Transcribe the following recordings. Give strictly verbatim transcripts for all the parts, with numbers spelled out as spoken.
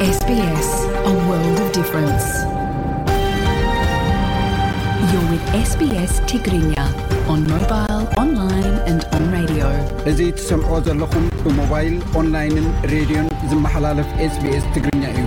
S B S, a world of difference. You're with S B S Tigrinya on mobile, online and on radio. እዚህ ትሰምዑ ዘለኹም ብሞባይል ኦንላይንን ሬድዮን ዝመሓላለፍ ኤስ ቢ ኤስ ትግርኛ እዩ።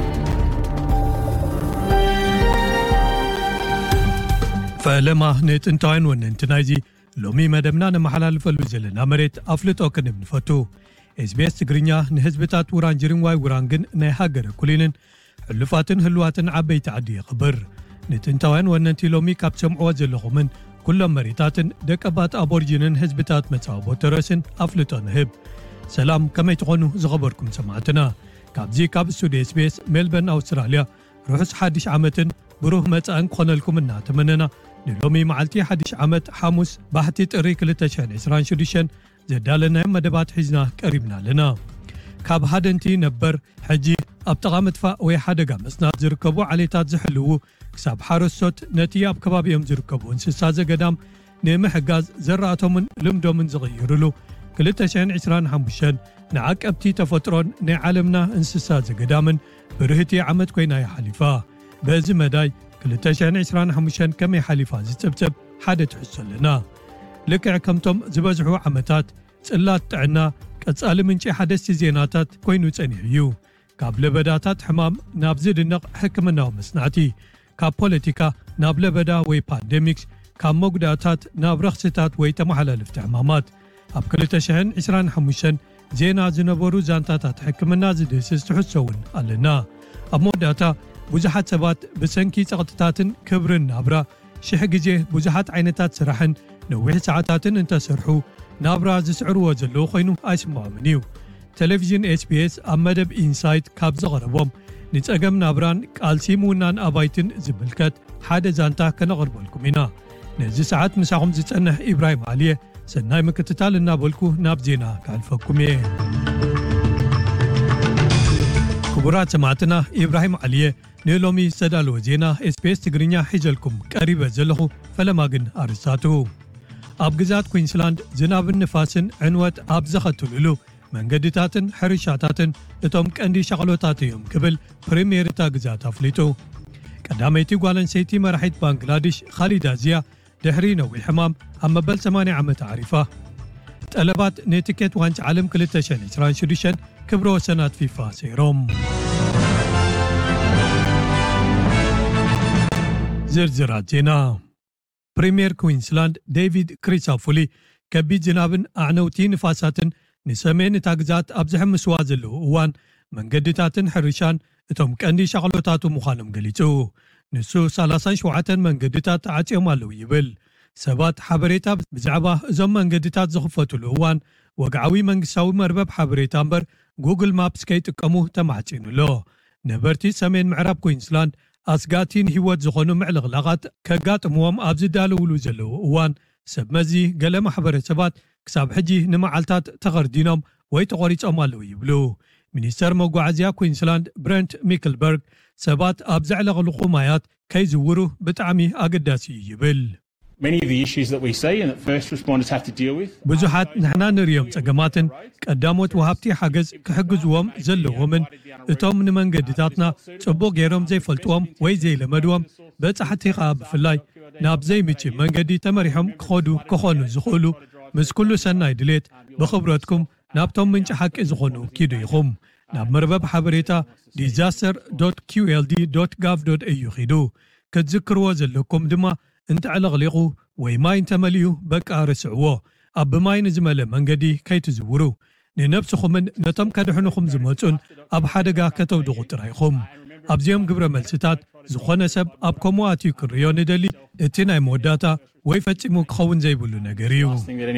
ፈለማ ንጥንታውያን ወነንቲ ናይዚ ሎሚ መደብና ንመሓላለፈሉ ዘለና መሬት ኣፍልጦ ክንብ ንፈቱ ኤስ ቢ ኤስ ትግርኛ ንህዝብታት ውራንጅርን ዋይ ውራንግን ናይ ሃገረ ኩሊንን ሕልፋትን ህልዋትን ዓበይቲ ዓዲ ይኽብር ንጥንታውያን ወነንቲ ሎሚ ካብ ሰምዕዎ ዘለኹምን ኩሎም መሬታትን ደቀባት ኣቦርጅንን ህዝብታት መጻወቦ ተረስን ኣፍልጦ ንህብ ሰላም ከመይ ትኾኑ ዝኸበርኩም ሰማዕትና ካብዚ ካብ ስቱድዮ ኤስ ቢ ኤስ ሜልበርን ኣውስትራልያ ርሑስ ሓድሽ ዓመትን ብሩህ መጻእን ክኾነልኩም እናተመነና ንሎሚ መዓልቲ ሓድሽ ዓመት ሓሙስ ባሕቲ ጥሪ ክልተ ሽሕን ዒስራን ሽዱሽተን ዘዳለናዮ መደባት ሒዝና ቀሪብና ኣለና ካብ ሃደንቲ ነበር ሕጂ ኣብ ጥቓ ምጥፋእ ወይ ሓደጋ መስናት ዝርከቡ ዓሌታት ዝሕልዉ ክሳብ ሓረስቶት ነቲ ኣብ ከባቢኦም ዝርከቡ እንስሳ ዘገዳም ንምሕጋዝ ዘራእቶምን ልምዶምን ዝቕይርሉ ክልተ ሽሕን ዒስራን ሓሙሽተን ንዓቀብቲ ተፈጥሮን ናይ ዓለምና እንስሳ ዘገዳምን ብርህቲ ዓመት ኮይና ይሓሊፋ በዚ መዳይ ክልተ ሽሕን ዒስራን ሓሙሽተን ከመይ ሓሊፋ ዝፅብፅብ ሓደ ትሕሶ ኣለና ልክዕ ከምቶም ዝበዝሑ ዓመታት ጽላት ጥዕና ቀጻሊ ምንጪ ሓደስቲ ዜናታት ኮይኑ ጸኒሕ እዩ ካብ ለበዳታት ሕማም ናብ ዝድነቕ ሕክምናዊ መስናዕቲ ካብ ፖለቲካ ናብ ለበዳ ወይ ፓንደሚክስ ካብ መጉዳእታት ናብ ረኽስታት ወይ ተመሓላለፍቲ ሕማማት ኣብ ክልተ ሽሕን ዒስራን ሓሙሽተን ዜና ዝነበሩ ዛንታታት ሕክምና ዝድህስስ ትሕሶ እውን ኣለና ኣብ መወዳእታ ብዙሓት ሰባት ብሰንኪ ጸቕጥታትን ክብርን ናብራ ሽሕ ግዜ ብዙሓት ዓይነታት ስራሕን ነዊሕ ሰዓታትን እንተሰርሑ ናብራ ዝስዕርዎ ዘለዉ ኮይኑ ኣይስማዖምን እዩ ቴሌቪዥን ኤስ ቢ ኤስ ኣብ መደብ ኢንሳይት ካብ ዘቐረቦም ንጸገም ናብራን ቃልሲ ምውናን ኣባይትን ዝምልከት ሓደ ዛንታ ከነቕርበልኩም ኢና ነዚ ሰዓት ምሳኹም ዝጸንሕ ኢብራሂም ዓልየ ሰናይ ምክትታል እናበልኩ ናብ ዜና ካልፈኩም እየ ክቡራት ሰማዕትና ኢብራሂም ዓልየ ንሎሚ ዝተዳለወ ዜና ኤስ ቢ ኤስ ትግርኛ ሒዘልኩም ቀሪበ ዘለኹ ፈለማ ግን ኣርስታቱ ኣብ ግዛት ኩዊንስላንድ ዝናብን ንፋስን ዕንወት ኣብ ዘኸትልሉ መንገድታትን ሕርሻታትን እቶም ቀንዲ ሸቕሎታት እዮም ክብል ፕሪምየር እታ ግዛት ኣፍሊጡ ቀዳመይቲ ጓል ኣንስተይቲ መራሒት ባንግላዴሽ ኻሊዳ ዚያ ድሕሪ ነዊሕ ሕማም ኣብ መበል ሰማንያ ዓመት ዓሪፋ ጠለባት ንቲኬት ዋንጫ ዓለም ክልተ ሽሕን ዒስራን ሽዱሽተን ክብረ ወሰናት ፊፋ ሰይሮም ዝርዝራት ዜና ፕሪምየር ኩዊንስላንድ ዴቪድ ክሪሳፉሊ ከቢድ ዝናብን ኣዕነውቲ ንፋሳትን ንሰሜን እታ ግዛት ኣብ ዝሕምስዋ ዘለዉ እዋን መንገድታትን ሕርሻን እቶም ቀንዲ ሸቕሎታቱ ምዃኖም ገሊጹ ንሱ ሰላሳን ሸውዓተን መንገድታት ተዓጽዮም ኣለዉ ይብል ሰባት ሓበሬታ ብዛዕባ እዞም መንገድታት ዝኽፈትሉ እዋን ወግዓዊ መንግስታዊ መርበብ ሓበሬታ እምበር ጉግል ማፕስ ከይጥቀሙ ተማዕጺኑሎ ነበርቲ ሰሜን ምዕራብ ኩዊንስላንድ ኣስጋቲን ህይወት ዝኾኑ ምዕልቕላቓት ከጋጥምዎም ኣብ ዝዳለውሉ ዘለዉ እዋን ሰብ መዚ ገለ ማሕበረሰባት ክሳብ ሕጂ ንመዓልታት ተኸርዲኖም ወይ ተቖሪጾም ኣለዉ ይብሉ ሚኒስተር መጓዓዝያ ኩዊንስላንድ ብረንት ሚክልበርግ ሰባት ኣብ ዘዕለቕልቑ ማያት ከይዝውሩ ብጣዕሚ ኣገዳሲ እዩ ይብል Many of the issues that we see and that first responders have to deal with ብዙሓት ንሕና ንሪኦም ጸገማትን ቀዳሞት ወሃብቲ ሓገዝ ክሕግዝዎም ዘለዎምን እቶም ንመንገድታትና ጽቡቕ ገይሮም ዘይፈልጥዎም ወይ ዘይለመድዎም በጻሕቲ ኸኣ ብፍላይ ናብ ዘይምቺ መንገዲ ተመሪሖም ክኸዱ ክኾኑ ዝኽእሉ ምስ ኩሉ ሰናይ ድሌት ብኽብረትኩም ናብቶም ምንጪ ሓቂ ዝኾኑ ኪዱ ኢኹም ናብ መርበብ ሓበሬታ ዲዛስተር ዶት ኪው ኤል ዲ ዶት ጋቭ ዶት ኤዩ ኺዱ ክትዝክርዎ ዘለኩም ድማ እንተዕለቕሊቑ ወይ ማይ እንተመልዩ በቃ ርስዕዎ ኣብ ብማይ ንዝመለ መንገዲ ከይትዝውሩ ንነብስኹምን ነቶም ከድሕንኹም ዝመፁን ኣብ ሓደጋ ከተውድቑ ጥራይኹም ኣብዚኦም ግብረ መልስታት ዝኾነ ሰብ ኣብ ከምኡ ኣትዩ ክርዮ ንደሊ እቲ ናይ መወዳእታ ወይ ፈጺሙ ክኸውን ዘይብሉ ነገር እዩ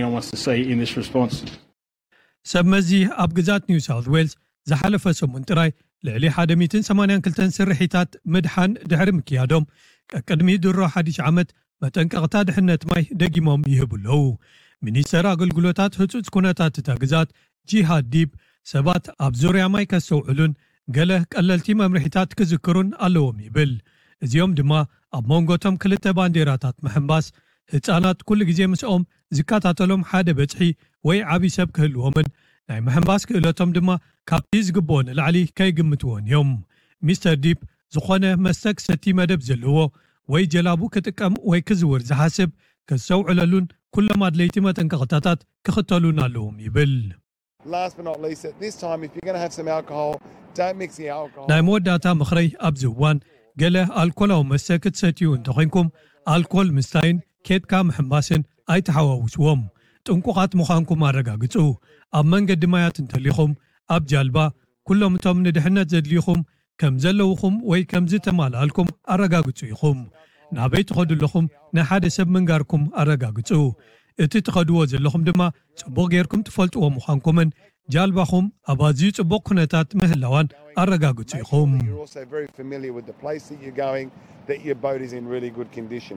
ሰብ መዚ ኣብ ግዛት ኒው ሳውት ዌልስ ዝሓለፈ ሰሙን ጥራይ ልዕሊ ሓደ ሰማንያ ክልተ ስርሒታት ምድሓን ድሕሪ ምክያዶም ቅድሚ ድሮ ሓድሽ ዓመት መጠንቀቕታ ድሕነት ማይ ደጊሞም ይህብለዉ ሚኒስተር ኣገልግሎታት ህፁፅ ኩነታት እታ ግዛት ጂሃድ ዲብ ሰባት ኣብ ዙርያ ማይ ከስተውዕሉን ገለ ቀለልቲ መምርሒታት ክዝክሩን ኣለዎም ይብል እዚኦም ድማ ኣብ መንጎቶም ክልተ ባንዴራታት ምሕምባስ ህፃናት ኩሉ ግዜ ምስኦም ዝከታተሎም ሓደ በጽሒ ወይ ዓቢ ሰብ ክህልዎምን ናይ ምሕምባስ ክእለቶም ድማ ካብቲ ዝግብኦ ንላዕሊ ከይግምትዎን እዮም ሚስተር ዲፕ ዝኾነ መስተክ ሰቲ መደብ ዘለዎ ወይ ጀላቡ ክጥቀም ወይ ክዝውር ዝሓስብ ክሰውዕለሉን ኩሎም ኣድለይቲ መጠንቀቕታታት ክኽተሉን ኣለዎም ይብል። Last but not least, at this time, if you're going to have some alcohol, don't mix the alcohol. ናይ መወዳእታ ምኽረይ ኣብዚ እዋን ገለ ኣልኮላዊ መስተ ክትሰትዩ እንተኾንኩም ኣልኮል ምስታይን ኬድካ ምሕምባስን ኣይተሓዋውስዎም። ጥንቁቓት ምዃንኩም ኣረጋግጹ። ኣብ መንገዲ ማያት እንተሊኹም ኣብ ጃልባ ኩሎም እቶም ንድሕነት ዘድልይኹም ከም ዘለውኹም ወይ ከም ዝተማልኣልኩም ኣረጋግጹ ኢኹም። ናበይ ትኸዱ ኣለኹም ናይ ሓደ ሰብ ምንጋርኩም ኣረጋግጹ። እቲ ትኸድዎ ዘለኹም ድማ ጽቡቕ ጌርኩም ትፈልጥዎ ምዃንኩምን ጃልባኹም ኣብ ኣዝዩ ጽቡቕ ኩነታት ምህላዋን ኣረጋግጹ ኢኹም። You're also very familiar with the place that you're going, that your boat is in really good condition.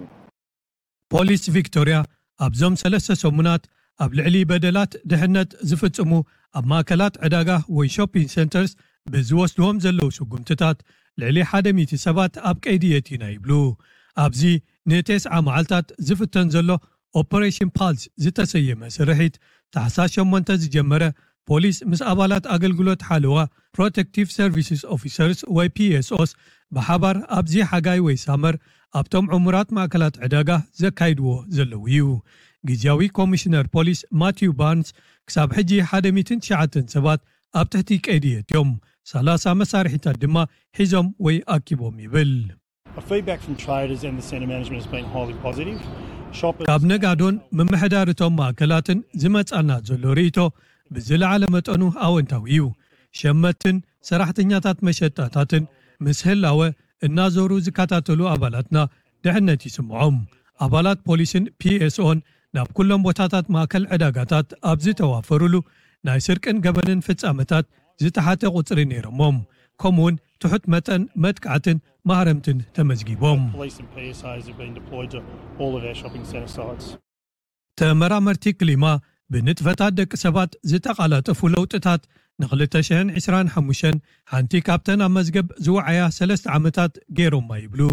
ፖሊስ ቪክቶሪያ ኣብዞም ሰለስተ ሰሙናት ኣብ ልዕሊ በደላት ድሕነት ዝፍጽሙ ኣብ ማእከላት ዕዳጋ ወይ ሾፒንግ ሴንተርስ ብዝወስድዎም ዘለዉ ስጉምትታት ልዕሊ ሓደ ሚእቲ ሰባት ኣብ ቀይዲ የቲና ይብሉ። ኣብዚ ንተስዓ መዓልታት ዝፍተን ዘሎ ኦፐሬሽን ፓልስ ዝተሰየመ ስርሒት ታሕሳስ ሸሞንተ ዝጀመረ ፖሊስ ምስ ኣባላት ኣገልግሎት ሓለዋ ፕሮቴክቲቭ ሰርቪስስ ኦፊሰርስ ወይ ፒ ኤስ ኦስ ብሓባር ኣብዚ ሓጋይ ወይ ሳመር ኣብቶም ዕሙራት ማእከላት ዕዳጋ ዘካይድዎ ዘለዉ እዩ። ግዝያዊ ኮሚሽነር ፖሊስ ማቲው ባርንስ ክሳብ ሕጂ ሓደ ሚእቲ ትሽዓተ ሰባት ኣብ ትሕቲ ቀይዲ የትዮም ሰላሳ መሳርሒታት ድማ ሒዞም ወይ ኣኪቦም ይብል። Feedback from traders and the centre management has been highly positive. ካብ ነጋዶን ምምሕዳርቶም ማእከላትን ዝመጻና ዘሎ ርእይቶ ብዝለዓለ መጠኑ ኣወንታዊ እዩ። ሸመትን ሰራሕተኛታት መሸጣታትን ምስ ህላወ እናዞሩ ዝከታተሉ ኣባላትና ድሕነት ይስምዖም። ኣባላት ፖሊስን ፒ ኤስ ኦን ናብ ኩሎም ቦታታት ማእከል ዕዳጋታት ኣብ ዝተዋፈሩሉ ናይ ስርቅን ገበንን ፍጻመታት ዝተሓተ ቁፅሪ ነይሮሞም። ከምኡውን ትሑት መጠን መጥቃዕትን ማህረምትን ተመዝጊቦም። Police and P S As have been deployed to all of our shopping centre sites. ተመራመርቲ ክሊማ ብንጥፈታት ደቂ ሰባት ዝተቓላጠፉ ለውጥታት ን2025 ሓንቲ ካብተን ኣብ መዝገብ ዝወዓያ ሰለስተ ዓመታት ገይሮማ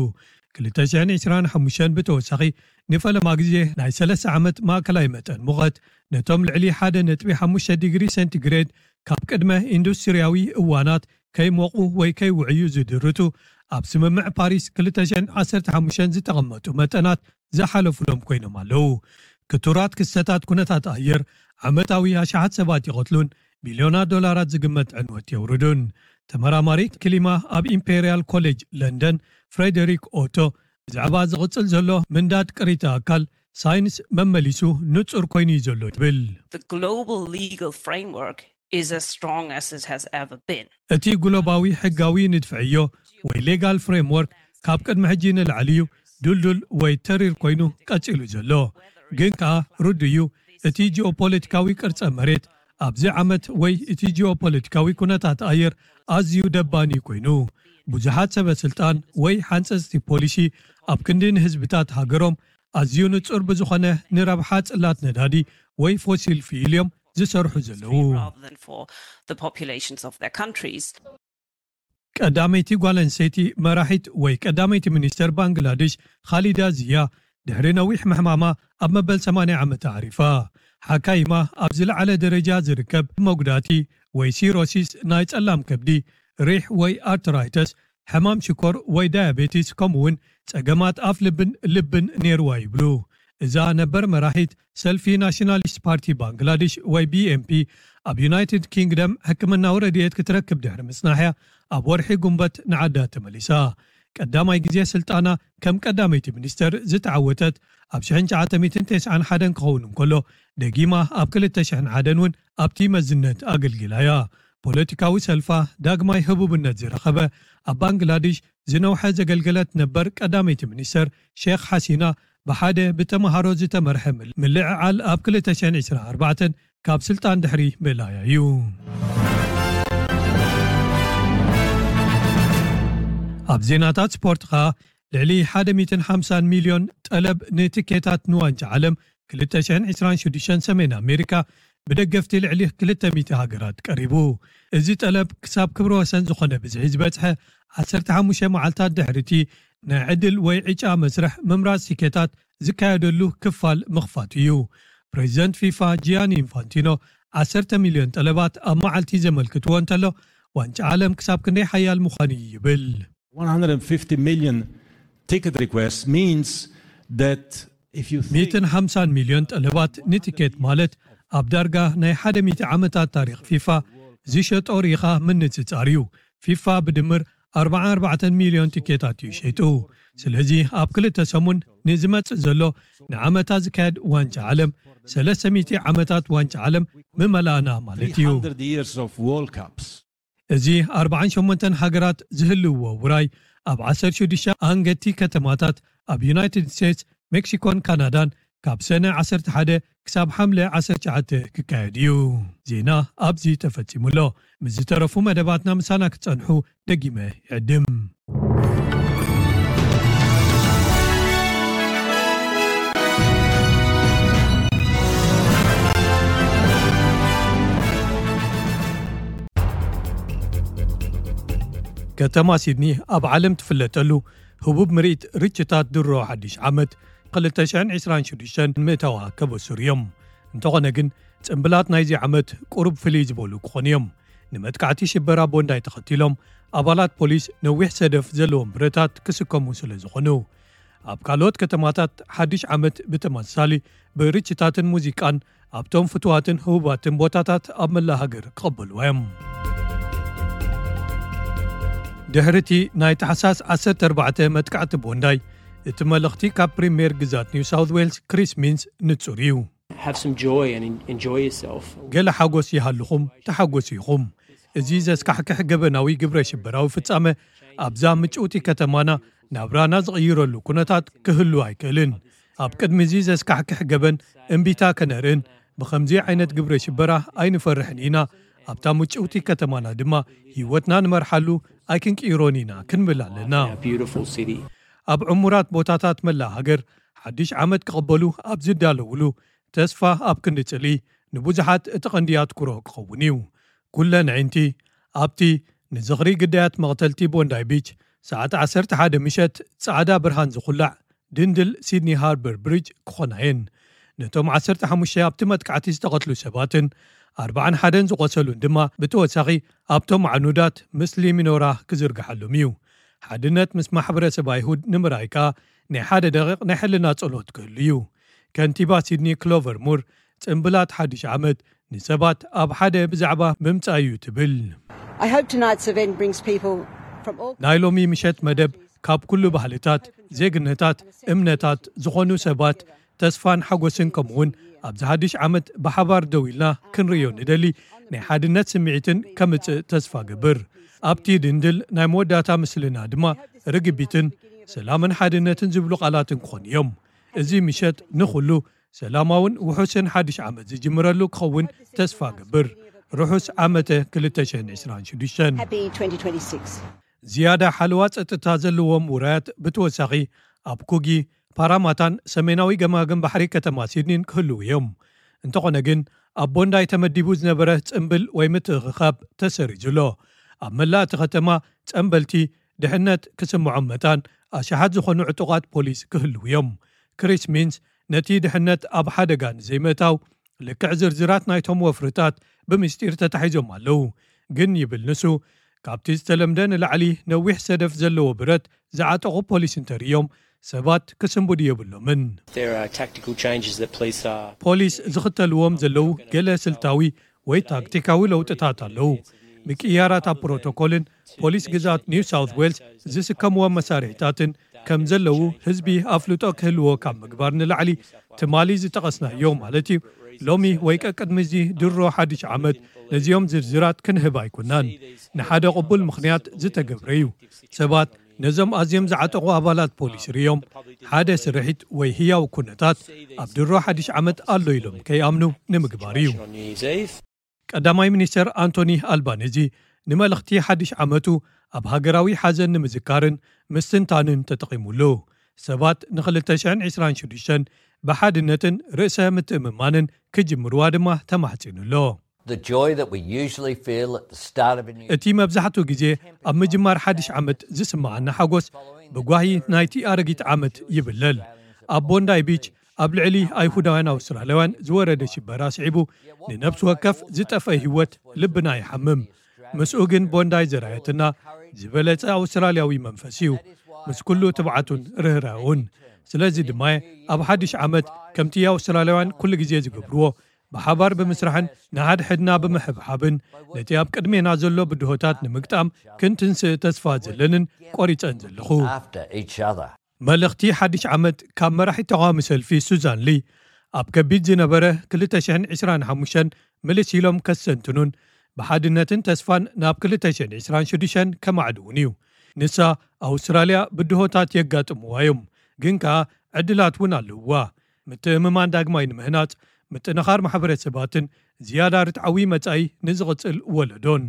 ይብሉ።2025 ብተወሳኺ ንፈለማ ግዜ ናይ ሰለስተ ዓመት ማእከላይ መጠን ሙቐት ነቶም ልዕሊ ሓደ ነጥቢ ሓሙሽተ ዲግሪ ሴንቲግሬድ ካብ ቅድመ ኢንዱስትርያዊ እዋናት ከይሞቑ ወይ ከይውዕዩ ዝድርቱ ኣብ ስምምዕ ፓሪስ ክልተ ሽሕን ዓሰርተ ሓሙሽተ ዝተቐመጡ መጠናት ዝሓለፉሎም ኮይኖም ኣለዉ። ክቱራት ክስተታት ኩነታት ኣየር ዓመታዊ ኣሽሓት ሰባት ይቐትሉን ቢልዮናት ዶላራት ዝግመት ዕንወት የውርዱን። ተመራማሪ ክሊማ ኣብ ኢምፔሪያል ኮሌጅ ለንደን ፍሬደሪክ ኦቶ ብዛዕባ ዝቕፅል ዘሎ ምንዳድ ቅሪተ ኣካል ሳይንስ መመሊሱ ንጹር ኮይኑ እዩ ዘሎ ይብል። The global legal framework is as strong as it has ever been. እቲ ግሎባዊ ሕጋዊ ንድፍዕዮ ወይ ሌጋል ፍሬምወርክ ካብ ቅድሚ ሕጂ ንላዕሊ እዩ ዱልዱል ወይ ተሪር ኮይኑ ቀፂሉ ዘሎ። ግን ከዓ ርዱ እዩ እቲ ጂኦፖለቲካዊ ቅርፀ መሬት ኣብዚ ዓመት ወይ እቲ ጂኦፖለቲካዊ ኩነታት ኣየር ኣዝዩ ደባኒ ኮይኑ ብዙሓት ሰበስልጣን ወይ ሓንፀፅቲ ፖሊሲ ኣብ ክንዲ ንህዝብታት ሃገሮም ኣዝዩ ንጹር ብዝኾነ ንረብሓ ጽላት ነዳዲ ወይ ፎሲል ፊልዮም ዝሰርሑ ዘለዉ። ቀዳመይቲ ጓል ኣንስተይቲ መራሒት ወይ ቀዳመይቲ ሚኒስተር ባንግላዴሽ ኻሊዳ ዚያ ድሕሪ ነዊሕ ምሕማማ ኣብ መበል ሰማንያ ዓመት ዓሪፋ። ሓካይማ ኣብ ዝለዓለ ደረጃ ዝርከብ መጉዳእቲ ወይ ሲሮሲስ ናይ ጸላም ከብዲ ሪሕ ወይ ኣርትራይተስ ሕማም ሽኮር ወይ ዳያቤቲስ ከምኡውን ጸገማት ኣፍ ልብን ልብን ነይርዋ ይብሉ። እዛ ነበር መራሒት ሰልፊ ናሽናሊስት ፓርቲ ባንግላዴሽ ወይ ቢ ኤም ፒ ኣብ ዩናይትድ ኪንግደም ሕክምናዊ ረድኤት ክትረክብ ድሕሪ ምጽናሕያ ኣብ ወርሒ ጉንበት ንዓዳ ተመሊሳ። ቀዳማይ ግዜ ስልጣና ከም ቀዳመይቲ ሚኒስተር ዝተዓወተት ኣብ ሽሕን ትሽዓተ ተስዓን ሓደን ክኸውን እንከሎ ደጊማ ኣብ ክልተ ሽሕን ሓደን እውን ኣብቲ መዝነት ኣገልጊላያ። ፖለቲካዊ ሰልፋ ዳግማይ ህቡብነት ዝረኸበ ኣብ ባንግላዴሽ ዝነውሐ ዘገልገለት ነበር ቀዳመይቲ ሚኒስተር ሼክ ሓሲና ብሓደ ብተምሃሮ ዝተመርሐ ምልዕዓል ኣብ ክልተ ሽሕን ዒስራን ኣርባዕተን ካብ ስልጣን ድሕሪ ምእላያ እዩ። ኣብ ዜናታት ስፖርት ኸ ልዕሊ ሓደ ሚእትን ሓምሳን ሚልዮን ጠለብ ንትኬታት ንዋንጫ ዓለም ክልተ ሽሕን ዒስራን ሽዱሽተ ሰሜን ኣሜሪካ ብደገፍቲ ልዕሊ ክልተ ሚእቲ ሃገራት ቀሪቡ። እዚ ጠለብ ክሳብ ክብረ ወሰን ዝኾነ ብዝሒ ዝበፅሐ ዓሰርተ ሓሙሽተ መዓልታት ድሕርቲ ናይ ዕድል ወይ ዒጫ መስርሕ ምምራፅ ትኬታት ዝካየደሉ ክፋል ምኽፋት እዩ። ፕሬዚደንት ፊፋ ጂያኒ ኢንፋንቲኖ ዓሰርተ ሚልዮን ጠለባት ኣብ መዓልቲ ዘመልክትዎ እንተሎ ዋንጫ ዓለም ክሳብ ክንደይ ሓያል ምዃኑ ይብል one hundred fifty million ticket requests means that if you مئة وخمسين ሚሊዮን ጠለባት ንቲኬት ማለት ኣብ ዳርጋ ናይ መቶ ዓመታት ታሪኽ ፊፋ ዝሸጦ ሪኻ ምንጽጻር እዩ ፊፋ ብድምር أربعة وأربعين ሚሊዮን ቲኬታት እዩ ሸይጡ ስለዚ ኣብ ክልተ ሰሙን ንዝመጽእ ዘሎ ንዓመታት ዝካየድ ዋንጫ ዓለም ثلاث مئة ዓመታት ዋንጫ ዓለም ምመላእና ማለት እዩ three hundred years of world cups እዚ أربعة وثمانية ሃገራት ዝህልውዎ ውራይ ኣብ عشرة وستة ኣንገቲ ከተማታት ኣብ ዩናይትድ ስቴትስ ሜክሲኮን ካናዳን ካብ ሰነ عشرة واحد ክሳብ ሓምለ عشرة تسعة ክካየድ እዩ ዜና ኣብዚ ተፈጺሙሎ ምዝተረፉ መደባትና ምሳና ክጸንሑ ደጊመ ይዕድም ከተማ ሲድኒ ኣብ ዓለም ትፍለጠሉ ህቡብ ምርኢት ርችታት ድሮ ሓድሽ ዓመት ክልተ ሽሕን ዒስራን ሽዱሽተን ምእተዋ ከበሱር እዮም እንተኾነ ግን ጽምብላት ናይዚ ዓመት ቁሩብ ፍልይ ዝበሉ ክኾኑ እዮም ንመጥቃዕቲ ሽበራ ቦንዳይ ተኸቲሎም ኣባላት ፖሊስ ነዊሕ ሰደፍ ዘለዎም ብረታት ክስከሙ ስለ ዝኾኑ ኣብ ካልኦት ከተማታት ሓድሽ ዓመት ብተመሳሳሊ ብርችታትን ሙዚቃን ኣብቶም ፍትዋትን ህቡባትን ቦታታት ኣብ መላእ ሃገር ክቕበልዋ እዮም ድሕርቲ ናይ ታሕሳስ عشرة أربعة መጥቃዕቲ ቦንዳይ እቲ መልእኽቲ ካብ ፕሪምየር ግዛት ኒው ሳውት ዌልስ ክሪስ ሚንስ ንጹር እዩ have some joy and enjoy yourself ገለ ሓጎስ ይሃልኹም ተሓጎሱ ኢኹም እዚ ዘስካሕክሕ ገበናዊ ግብረ ሽበራዊ ፍጻመ ኣብዛ ምጭውቲ ከተማና ናብራና ዝቕይረሉ ኩነታት ክህሉ ኣይክእልን ኣብ ቅድሚ እዚ ዘስካሕክሕ ገበን እምቢታ ከነርእን ብኸምዚ ዓይነት ግብረ ሽበራ ኣይንፈርሕን ኢና ኣብታ ምጭውቲ ከተማና ድማ ህይወትና ንመርሓሉ ኣይክንቅይሮን ኢና ክንብል ኣለና ኣብ ዕሙራት ቦታታት መላእ ሃገር ሓድሽ ዓመት ክቕበሉ ኣብ ዝዳለውሉ ተስፋ ኣብ ክንድጽሊ ንብዙሓት እቲ ቐንዲ ኣትኩሮ ክኸውን እዩ ኩለን ዕንቲ ኣብቲ ንዝኽሪ ግዳያት መቕተልቲ ቦንዳይ ቢች ሰዓት عشرة واحد ምሸት ጻዕዳ ብርሃን ዝኹላዕ ድንድል ሲድኒ ሃርበር ብሪጅ ክኾናየን ነቶም عشرة وخمسة ኣብቲ መጥቃዕቲ ዝተቐትሉ ሰባትን أربعة واحد ዝቖሰሉን ድማ ብተወሳኺ ኣብቶም ዓኑዳት ምስሊ ሚኖራ ክዝርግሓሎም እዩ ሓድነት ምስ ማሕበረሰብ ኣይሁድ ንምርኣይካ ናይ ሓደ ደቂቕ ናይ ሕልና ጸሎት ክህሉ እዩ ከንቲባ ሲድኒ ክሎቨር ሙር ጽምብላት ሓድሽ ዓመት ንሰባት ኣብ ሓደ ብዛዕባ ምምጻእ እዩ ትብል I hope tonight's event brings people from all ናይ ሎሚ ምሸት መደብ ካብ ኩሉ ባህልታት ዜግነታት እምነታት ዝኾኑ ሰባት ተስፋን ሓጎስን ከምውን ኣብዚ ሓድሽ ዓመት ብሓባር ደው ኢልና ክንርዮ ንደሊ ናይ ሓድነት ስምዒትን ከምጽእ ተስፋ ግብር ኣብቲ ድንድል ናይ መወዳእታ ምስልና ድማ ርግቢትን ሰላምን ሓድነትን ዝብሉ ቃላትን ክኾኑ እዮም እዚ ምሸት ንኹሉ ሰላማውን ውሑስን ሓድሽ ዓመት ዝጅምረሉ ክኸውን ተስፋ ግብር ርሑስ ዓመተ ክልተ ሽሕን ዒስራን ሽዱሽተን Happy twenty twenty-six ዝያዳ ሓለዋ ጸጥታ ዘለዎም ውራያት ብተወሳኺ ኣብ ኩጊ ፓራማታን ሰሜናዊ ገማግም ባሕሪ ከተማ ሲድኒን ክህልው እዮም እንተኾነ ግን ኣብ ቦንዳይ ተመዲቡ ዝነበረ ጽምብል ወይ ምትእኽኻብ ተሰሪዙሎ ኣብ መላእ እቲ ከተማ ጸምበልቲ ድሕነት ክስምዖም መጣን ኣሽሓት ዝኾኑ ዕጡቓት ፖሊስ ክህልው እዮም ክሪስ ሚንስ ነቲ ድሕነት ኣብ ሓደጋ ንዘይመታው ልክዕ ዝርዝራት ናይቶም ወፍርታት ብምስጢር ተታሒዞም ኣለዉ ግን ይብል ንሱ ካብቲ ዝተለምደ ንላዕሊ ነዊሕ ሰደፍ ዘለዎ ብረት ዝዓጠቑ ፖሊስ እንተርዮም ሰባት ክስንቡድ የብሎምን there are tactical changes that police are ፖሊስ ዝኽተልዎም ዘለው ገለ ስልታዊ ወይ ታክቲካዊ ለውጥታት ኣለዉ ምቅያራት ኣብ ፕሮቶኮልን ፖሊስ ግዛት ኒው ሳውት ዌልስ ዝስከምዎም መሳርሒታትን ከም ዘለው ህዝቢ ኣፍልጦ ክህልዎ ካብ ምግባር ንላዕሊ ትማሊ ዝጠቐስናዮ ማለት እዩ ሎሚ ወይ ቀቅድሚዚ ድሮ ሓድሽ ዓመት ነዚኦም ዝርዝራት ክንህብ ኣይኩናን ንሓደ ቅቡል ምኽንያት ዝተገብረ እዩ ሰባት ነዞም ኣዝዮም ዝዓጠቑ ኣባላት ፖሊስ ርዮም ሓደ ስርሒት ወይ ህያው ኩነታት ኣብ ድሮ ሓድሽ ዓመት ኣሎ ኢሎም ከይኣምኑ ንምግባር እዩ ቀዳማይ ሚኒስተር አንቶኒ አልባኔዚ ንመልእኽቲ ሓድሽ ዓመቱ ኣብ ሃገራዊ ሓዘን ንምዝካርን ምስትንታንን ተጠቒሙሉ ሰባት ን2026 ብሓድነትን ርእሰ ምትእምማንን ክጅምርዋ ድማ ተማሕፂኑሎ The joy that we usually feel at the start of a new እቲ መብዛሕትኡ ግዜ ኣብ ምጅማር ሓድሽ ዓመት ዝስማዓና ሓጎስ ብጓሂ ናይቲ ኣረጊት ዓመት ይብለል ኣብ ቦንዳይ ቢች ኣብ ልዕሊ ኣይሁዳውያን ኣውስትራልያውያን ዝወረደ ሽበራ ስዒቡ ንነብሲ ወከፍ ዝጠፈ ህይወት ልብና ይሓምም ምስኡ ግን ቦንዳይ ዘራየትና ዝበለጸ ኣውስትራልያዊ መንፈስ እዩ ምስ ኩሉ ትብዓቱን ርህራውን ስለዚ ድማ ኣብ ሓድሽ ዓመት ከምቲ ኣውስትራልያውያን ኩሉ ግዜ ዝገብርዎ ብሓባር ብምስራሕን ንሓድሕድና ብምሕብሓብን ነቲ ኣብ ቅድሜና ዘሎ ብድሆታት ንምግጣም ክንትንስእ ተስፋ ዘለንን ቆሪፀን ዘለኹ መልእኽቲ ሓድሽ ዓመት ካብ መራሒ ተቃዋሚ ሰልፊ ሱዛን ሊ ኣብ ከቢድ ዝነበረ ክልተ ሽሕን ዒስራን ሓሙሽተን ምልስ ኢሎም ከሰንትኑን ብሓድነትን ተስፋን ናብ ክልተ ሽሕን ዒስራን ሽዱሽተን ከማዕድውን እዩ ንሳ ኣውስትራልያ ብድሆታት የጋጥምዋ እዮም ግን ከዓ ዕድላት እውን ኣለውዋ ምትእምማን ዳግማይ ንምህናፅ ምጥንኻር ማሕበረሰባትን ዝያዳ ርትዓዊ መጻኢ ንዝቕፅል ወለዶን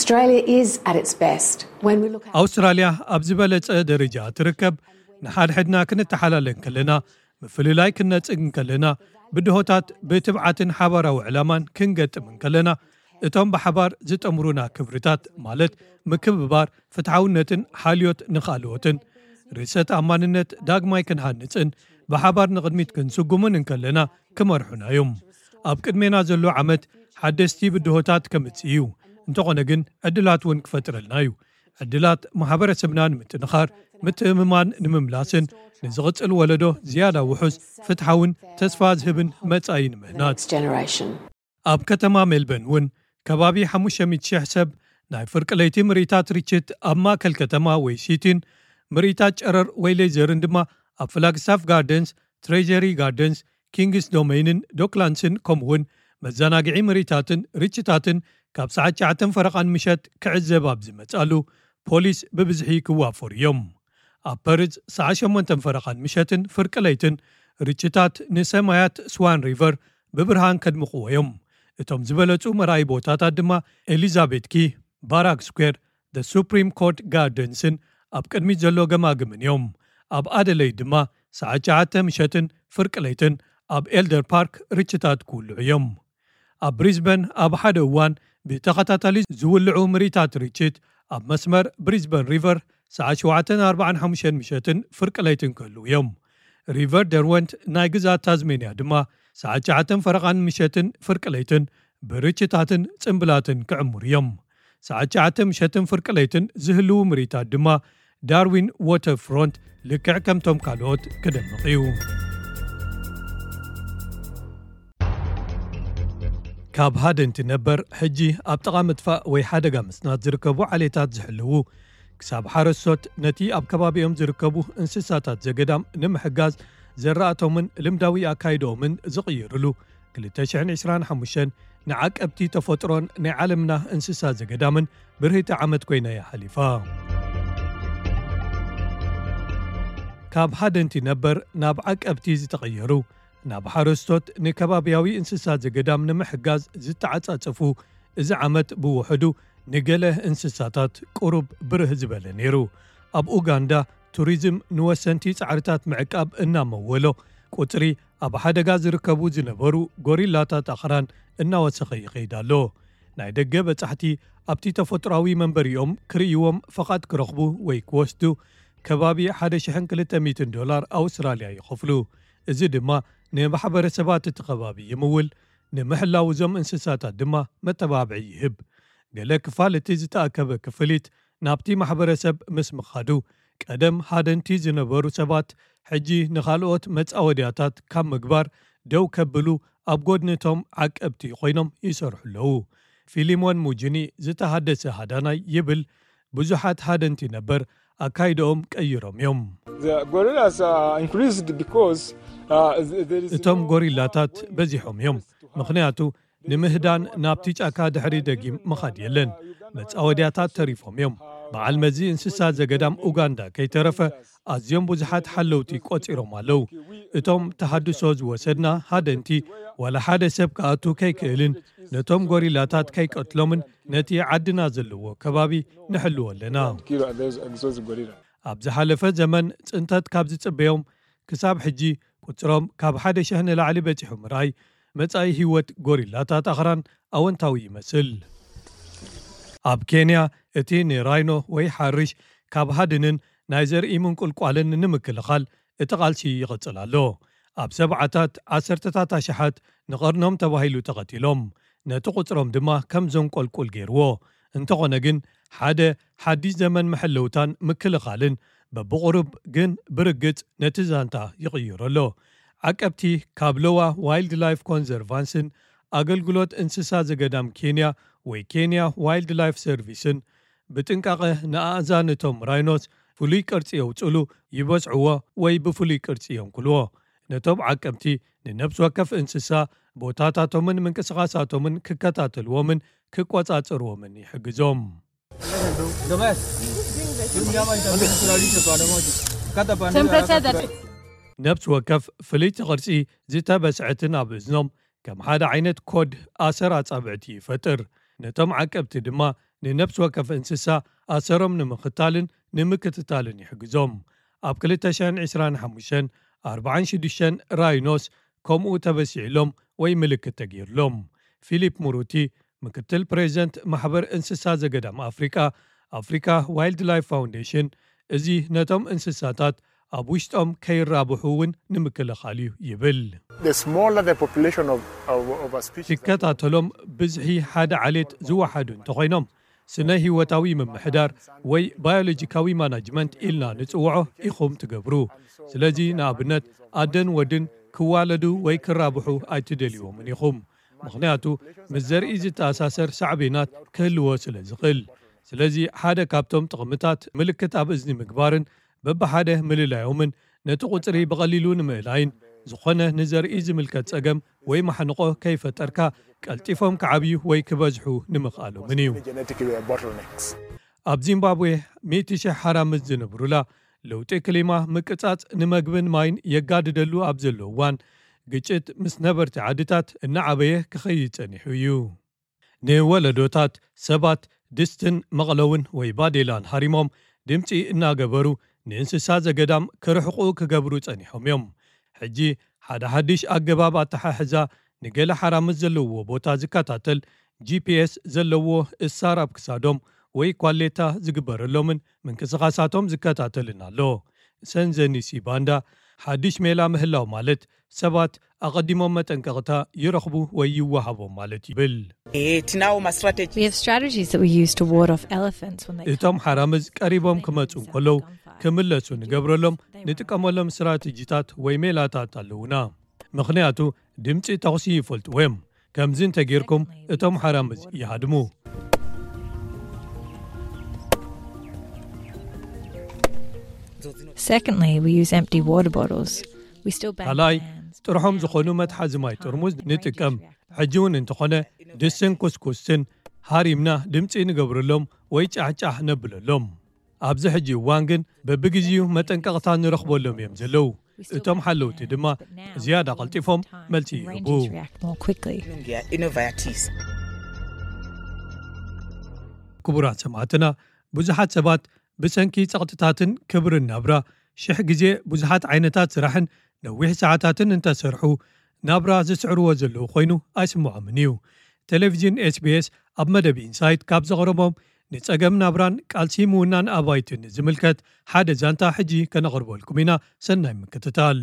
ኣውስትራልያ ኣብ ዝበለጸ ደረጃ ትርከብ ንሓድሕድና ክንተሓላለን ከለና ምፍልላይ ክነጽግን ከለና ብድሆታት ብትብዓትን ሓባራዊ ዕላማን ክንገጥምን ከለና እቶም ብሓባር ዝጠምሩና ክብርታት ማለት ምክብባር ፍትሓውነትን ሓልዮት ንኻልኦትን ርእሰት ኣማንነት ዳግማይ ክንሃንፅን ብሓባር ንቕድሚት ክንስጉምን እንከለና ክመርሑና እዮም ኣብ ቅድሜና ዘሎ ዓመት ሓደስቲ ብድሆታት ከምጽእ እዩ እንተኾነ ግን ዕድላት እውን ክፈጥረልና እዩ ዕድላት ማሕበረሰብና ንምጥንኻር ምትእምማን ንምምላስን ንዝቕፅል ወለዶ ዝያዳ ውሑስ ፍትሓውን ተስፋ ዝህብን መጻኢ ንምህናፅ ኣብ ከተማ ሜልበርን እውን ከባቢ ሓሙሽተ ሚእቲ ሽሕ ሰብ ናይ ፍርቂ ለይቲ ምርኢታት ርችት ኣብ ማእከል ከተማ ወይ ሲቲን ምርኢታት ጨረር ወይ ሌዘርን ድማ ኣብ ፍላግስታፍ ጋርደንስ ትሬጀሪ ጋርደንስ ኪንግስ ዶሜይንን ዶክላንስን ከምኡውን መዘናግዒ ምርኢታትን ርችታትን ካብ ሰዓት ሸዓተ ፈረቓን ምሸት ክዕዘብ ኣብ ዝመጻሉ ፖሊስ ብብዝሒ ክዋፈሩ እዮም ኣብ ፐርዝ ሰዓት ሸሞንተ ፈረቓን ምሸትን ፍርቂ ለይትን ርችታት ንሰማያት ስዋን ሪቨር ብብርሃን ከድምቕዎ እዮም እቶም ዝበለጹ መራኢ ቦታታት ድማ ኤሊዛቤት ኪ ባራክ ስኩዌር ደ ሱፕሪም ኮርት ጋርደንስን ኣብ ቅድሚት ዘሎ ገማግምን እዮም ኣብ ኣደለይ ድማ ሰዓት ሸዓተ ምሸትን ፍርቂ ለይትን ኣብ ኤልደር ፓርክ ርችታት ክውልዑ እዮም ኣብ ብሪዝበን ኣብ ሓደ እዋን ብተኸታታሊ ዝውልዑ ምርኢታት ርችት ኣብ መስመር ብሪዝበን ሪቨር ሰዓት ሸውዓተ ኣርባዓን ሓሙሽተን ምሸትን ፍርቂ ለይትን ክህልው እዮም ሪቨር ደርወንት ናይ ግዛት ታዝሜንያ ድማ ሰዓት ሸዓተ ፈረቓን ምሸትን ፍርቂ ለይትን ብርችታትን ጽምብላትን ክዕሙር እዮም ሰዓት ሸዓተ ምሸትን ፍርቂ ለይትን ዝህልው ምርኢታት ድማ ዳርዊን ዋተር ፍሮንት ልክዕ ከምቶም ካልኦት ክደምቕ እዩ ካብ ሃደንቲ ነበር ሕጂ ኣብ ጥቓ ምጥፋእ ወይ ሓደጋ ምጽናት ዝርከቡ ዓሌታት ዝሕልው ክሳብ ሓረስቶት ነቲ ኣብ ከባቢኦም ዝርከቡ እንስሳታት ዘገዳም ንምሕጋዝ ዘራእቶምን ልምዳዊ ኣካይዶምን ዝቕይርሉ ክልተ ሽሕን ዒስራን ሓሙሽተን ንዓቀብቲ ተፈጥሮን ናይ ዓለምና እንስሳ ዘገዳምን ብርህቲ ዓመት ኮይና እያ ሓሊፋ ካብ ሃደንቲ ነበር ናብ ዓቀብቲ ዝተቐየሩ ናብ ሓረስቶት ንከባቢያዊ እንስሳ ዘገዳም ንምሕጋዝ ዝተዓጻጸፉ እዚ ዓመት ብውሕዱ ንገለ እንስሳታት ቁሩብ ብርህ ዝበለ ነይሩ ኣብ ኡጋንዳ ቱሪዝም ንወሰንቲ ጻዕርታት ምዕቃብ እናመወሎ ቁጽሪ ኣብ ሓደጋ ዝርከቡ ዝነበሩ ጎሪላታት ኣኽራን እናወሰኸ ይኸይድ ኣሎ ናይ ደገ በጻሕቲ ኣብቲ ተፈጥሮኣዊ መንበሪኦም ክርእይዎም ፈቓድ ክረኽቡ ወይ ክወስዱ ከባቢ ሓደ ሽሕን ክልተ ሚእትን ዶላር ኣውስትራልያ ይኸፍሉ እዚ ድማ ንማሕበረሰባት እቲ ከባቢ ይምውል ንምሕላው እዞም እንስሳታት ድማ መተባብዒ ይህብ ገለ ክፋል እቲ ዝተኣከበ ክፍሊት ናብቲ ማሕበረሰብ ምስ ምኻዱ ቀደም ሃደንቲ ዝነበሩ ሰባት ሕጂ ንኻልኦት መጻወድያታት ካብ ምግባር ደው ከብሉ ኣብ ጎድነቶም ዓቀብቲ ኮይኖም ይሰርሑ ኣለዉ ፊሊሞን ሙጅኒ ዝተሃደሰ ሃዳናይ ይብል ብዙሓት ሃደንቲ ነበር ኣካይዶኦም ቀይሮም እዮም እቶም ጎሪላታት በዚሖም እዮም ምኽንያቱ ንምህዳን ናብቲ ጫካ ድሕሪ ደጊም ምኻድ የለን መጻወድያታት ተሪፎም እዮም በዓል መዚ እንስሳ ዘገዳም ኡጋንዳ ከይተረፈ ኣዝዮም ብዙሓት ሓለውቲ ቆፂሮም ኣለው እቶም ተሃድሶ ዝወሰድና ሃደንቲ ወላ ሓደ ሰብ ከኣቱ ከይክእልን ነቶም ጎሪላታት ከይቀትሎምን ነቲ ዓድና ዘለዎ ከባቢ ንሕልዎ ኣለና ኣብ ዝሓለፈ ዘመን ጽንተት ካብ ዝጽበዮም ክሳብ ሕጂ ቁጽሮም ካብ ሓደ ሽሕ ንላዕሊ በፂሑ ምርኣይ መጻኢ ህይወት ጎሪላታት ኣኽራን ኣወንታዊ ይመስል ኣብ ኬንያ እቲ ንራይኖ ወይ ሓርሽ ካብ ሃድንን ናይ ዘርኢ ምንቁልቋልን ንምክልኻል እቲ ቓልሲ ይቕጽል ኣሎ ኣብ ሰብዓታት ዓሰርተታት ኣሽሓት ንቐርኖም ተባሂሉ ተቐቲሎም ነቲ ቁጽሮም ድማ ከም ዘንቈልቁል ገይርዎ እንተኾነ ግን ሓደ ሓዲስ ዘመን መሐለውታን ምክልኻልን በብቑርብ ግን ብርግጽ ነቲ ዛንታ ይቕይረሎ ዓቀብቲ ካብ ሎዋ ዋይልድ ላይፍ ኮንዘርቫንስን ኣገልግሎት እንስሳ ዘገዳም ኬንያ ወይ ኬንያ ዋይልድ ላይፍ ሰርቪስን ብጥንቃቐ ንኣእዛንቶም ራይኖስ ፍሉይ ቅርጺ የውፅሉ ይበጽዕዎ ወይ ብፍሉይ ቅርጺ የንኩልዎ ነቶም ዓቀብቲ ንነብሲ ወከፍ እንስሳ ቦታታቶምን ምንቅስቓሳቶምን ክከታተልዎምን ክቆጻጽርዎምን ይሕግዞም ነብሲ ወከፍ ፍልይቲ ቅርጺ ዝተበስዐትን ኣብ እዝኖም ከም ሓደ ዓይነት ኮድ ኣሰር ኣጻብዕቲ ይፈጥር ነቶም ዓቀብቲ ድማ ንነብሲ ወከፍ እንስሳ ኣሰሮም ንምኽታልን ንምክትታልን ይሕግዞም ኣብ ክልተ ሽሕን ዒስራን ሓሙሽተን ኣርባዓን ሽዱሽተን ራይኖስ ከምኡ ተበሲዕሎም ወይ ምልክት ተገይርሎም ፊሊፕ ሙሩቲ ምክትል ፕሬዚደንት ማሕበር እንስሳ ዘገዳም ኣፍሪካ ኣፍሪካ ዋይልድ ላይፍ ፋውንዴሽን እዚ ነቶም እንስሳታት ኣብ ውሽጦም ከይራብሑ እውን ንምክልኻል እዩ ይብል ትከታተሎም ብዝሒ ሓደ ዓሌት ዝወሓዱ እንተኾይኖም ስነ ህይወታዊ ምምሕዳር ወይ ባዮሎጂካዊ ማናጅመንት ኢልና ንጽውዖ ኢኹም ትገብሩ ስለዚ ንኣብነት ኣደን ወድን ክዋለዱ ወይ ክራብሑ ኣይትደልይዎምን ኢኹም ምኽንያቱ ምስ ዘርኢ ዝተኣሳሰር ሳዕቤናት ክህልዎ ስለ ዝኽእል ስለዚ ሓደ ካብቶም ጥቕምታት ምልክት ኣብ እዝኒ ምግባርን በብሓደ ምልላዮምን ነቲ ቁፅሪ ብቐሊሉ ንምእላይን ዝኾነ ንዘርኢ ዝምልከት ጸገም ወይ ማሕንቆ ከይፈጠርካ ቀልጢፎም ክዓብዩ ወይ ክበዝሑ ንምኽኣሎምን እዩ ኣብ ዚምባብዌ ሚእቲ ሽሕ ሓራምዝ ዝነብሩላ ለውጢ ክሊማ ምቅጻጽ ንምግብን ማይን የጋድደሉ ኣብ ዘሎ እዋን ግጭት ምስ ነበርቲ ዓድታት እናዓበየ ክኸይድ ጸኒሑ እዩ ንወለዶታት ሰባት ድስትን መቕለውን ወይ ባዴላን ሃሪሞም ድምፂ እናገበሩ ንእንስሳ ዘገዳም ክርሕቑ ክገብሩ ጸኒሖም እዮም ሕጂ ሓደ ሓድሽ ኣገባብ ኣተሓሕዛ ንገለ ሓራምዝ ዘለዎ ቦታ ዝከታተል ጂፒኤስ ዘለዎ እሳር ኣብ ክሳዶም ወይ ኳሌታ ዝግበረሎምን ምንቅስቓሳቶም ዝከታተልን ኣሎ ሰንዘኒሲ ባንዳ ሓድሽ ሜላ ምህላው ማለት ሰባት ኣቐዲሞም መጠንቀቕታ ይረኽቡ ወይ ይወሃቦም ማለት ይብል እቶም ሓራምዝ ቀሪቦም ክመፁ እንከለው ክምለሱ ንገብረሎም ንጥቀመሎም ስትራቴጂታት ወይ ሜላታት ኣለውና ምኽንያቱ ድምፂ ተኽሲ ይፈልጥዎ እዮም ከምዚ እንተጌርኩም እቶም ሓራምዝ ይሃድሙ Secondly, we use empty water bottles. We still ban ካልኣይ ጥርሖም ዝኾኑ መትሓዚ ማይ ጥርሙዝ ንጥቀም ሕጂ እውን እንተኾነ ድስን ኩስኩስን ሃሪምና ድምፂ ንገብረሎም ወይ ጫሕጫሕ ነብለሎም ኣብዚ ሕጂ እዋን ግን በብግዜኡ መጠንቀቕታ ንረኽበሎም እዮም ዘለው እቶም ሓለውቲ ድማ ዝያዳ ቀልጢፎም መልሲ ይህቡ ክቡራት ሰማዕትና ብዙሓት ሰባት ብሰንኪ ጸቕጥታትን ክብርን ናብራ ሽሕ ግዜ ብዙሓት ዓይነታት ስራሕን ነዊሕ ሰዓታትን እንተሰርሑ ናብራ ዝስዕርዎ ዘለዉ ኮይኑ ኣይስምዖምን እዩ ቴሌቭዥን ኤስቢኤስ ኣብ መደብ ኢንሳይት ካብ ዘቕረቦም ንጸገም ናብራን ቃልሲ ምውናን ኣባይትን ዝምልከት ሓደ ዛንታ ሕጂ ከነቕርበልኩም ኢና ሰናይ ምክትታል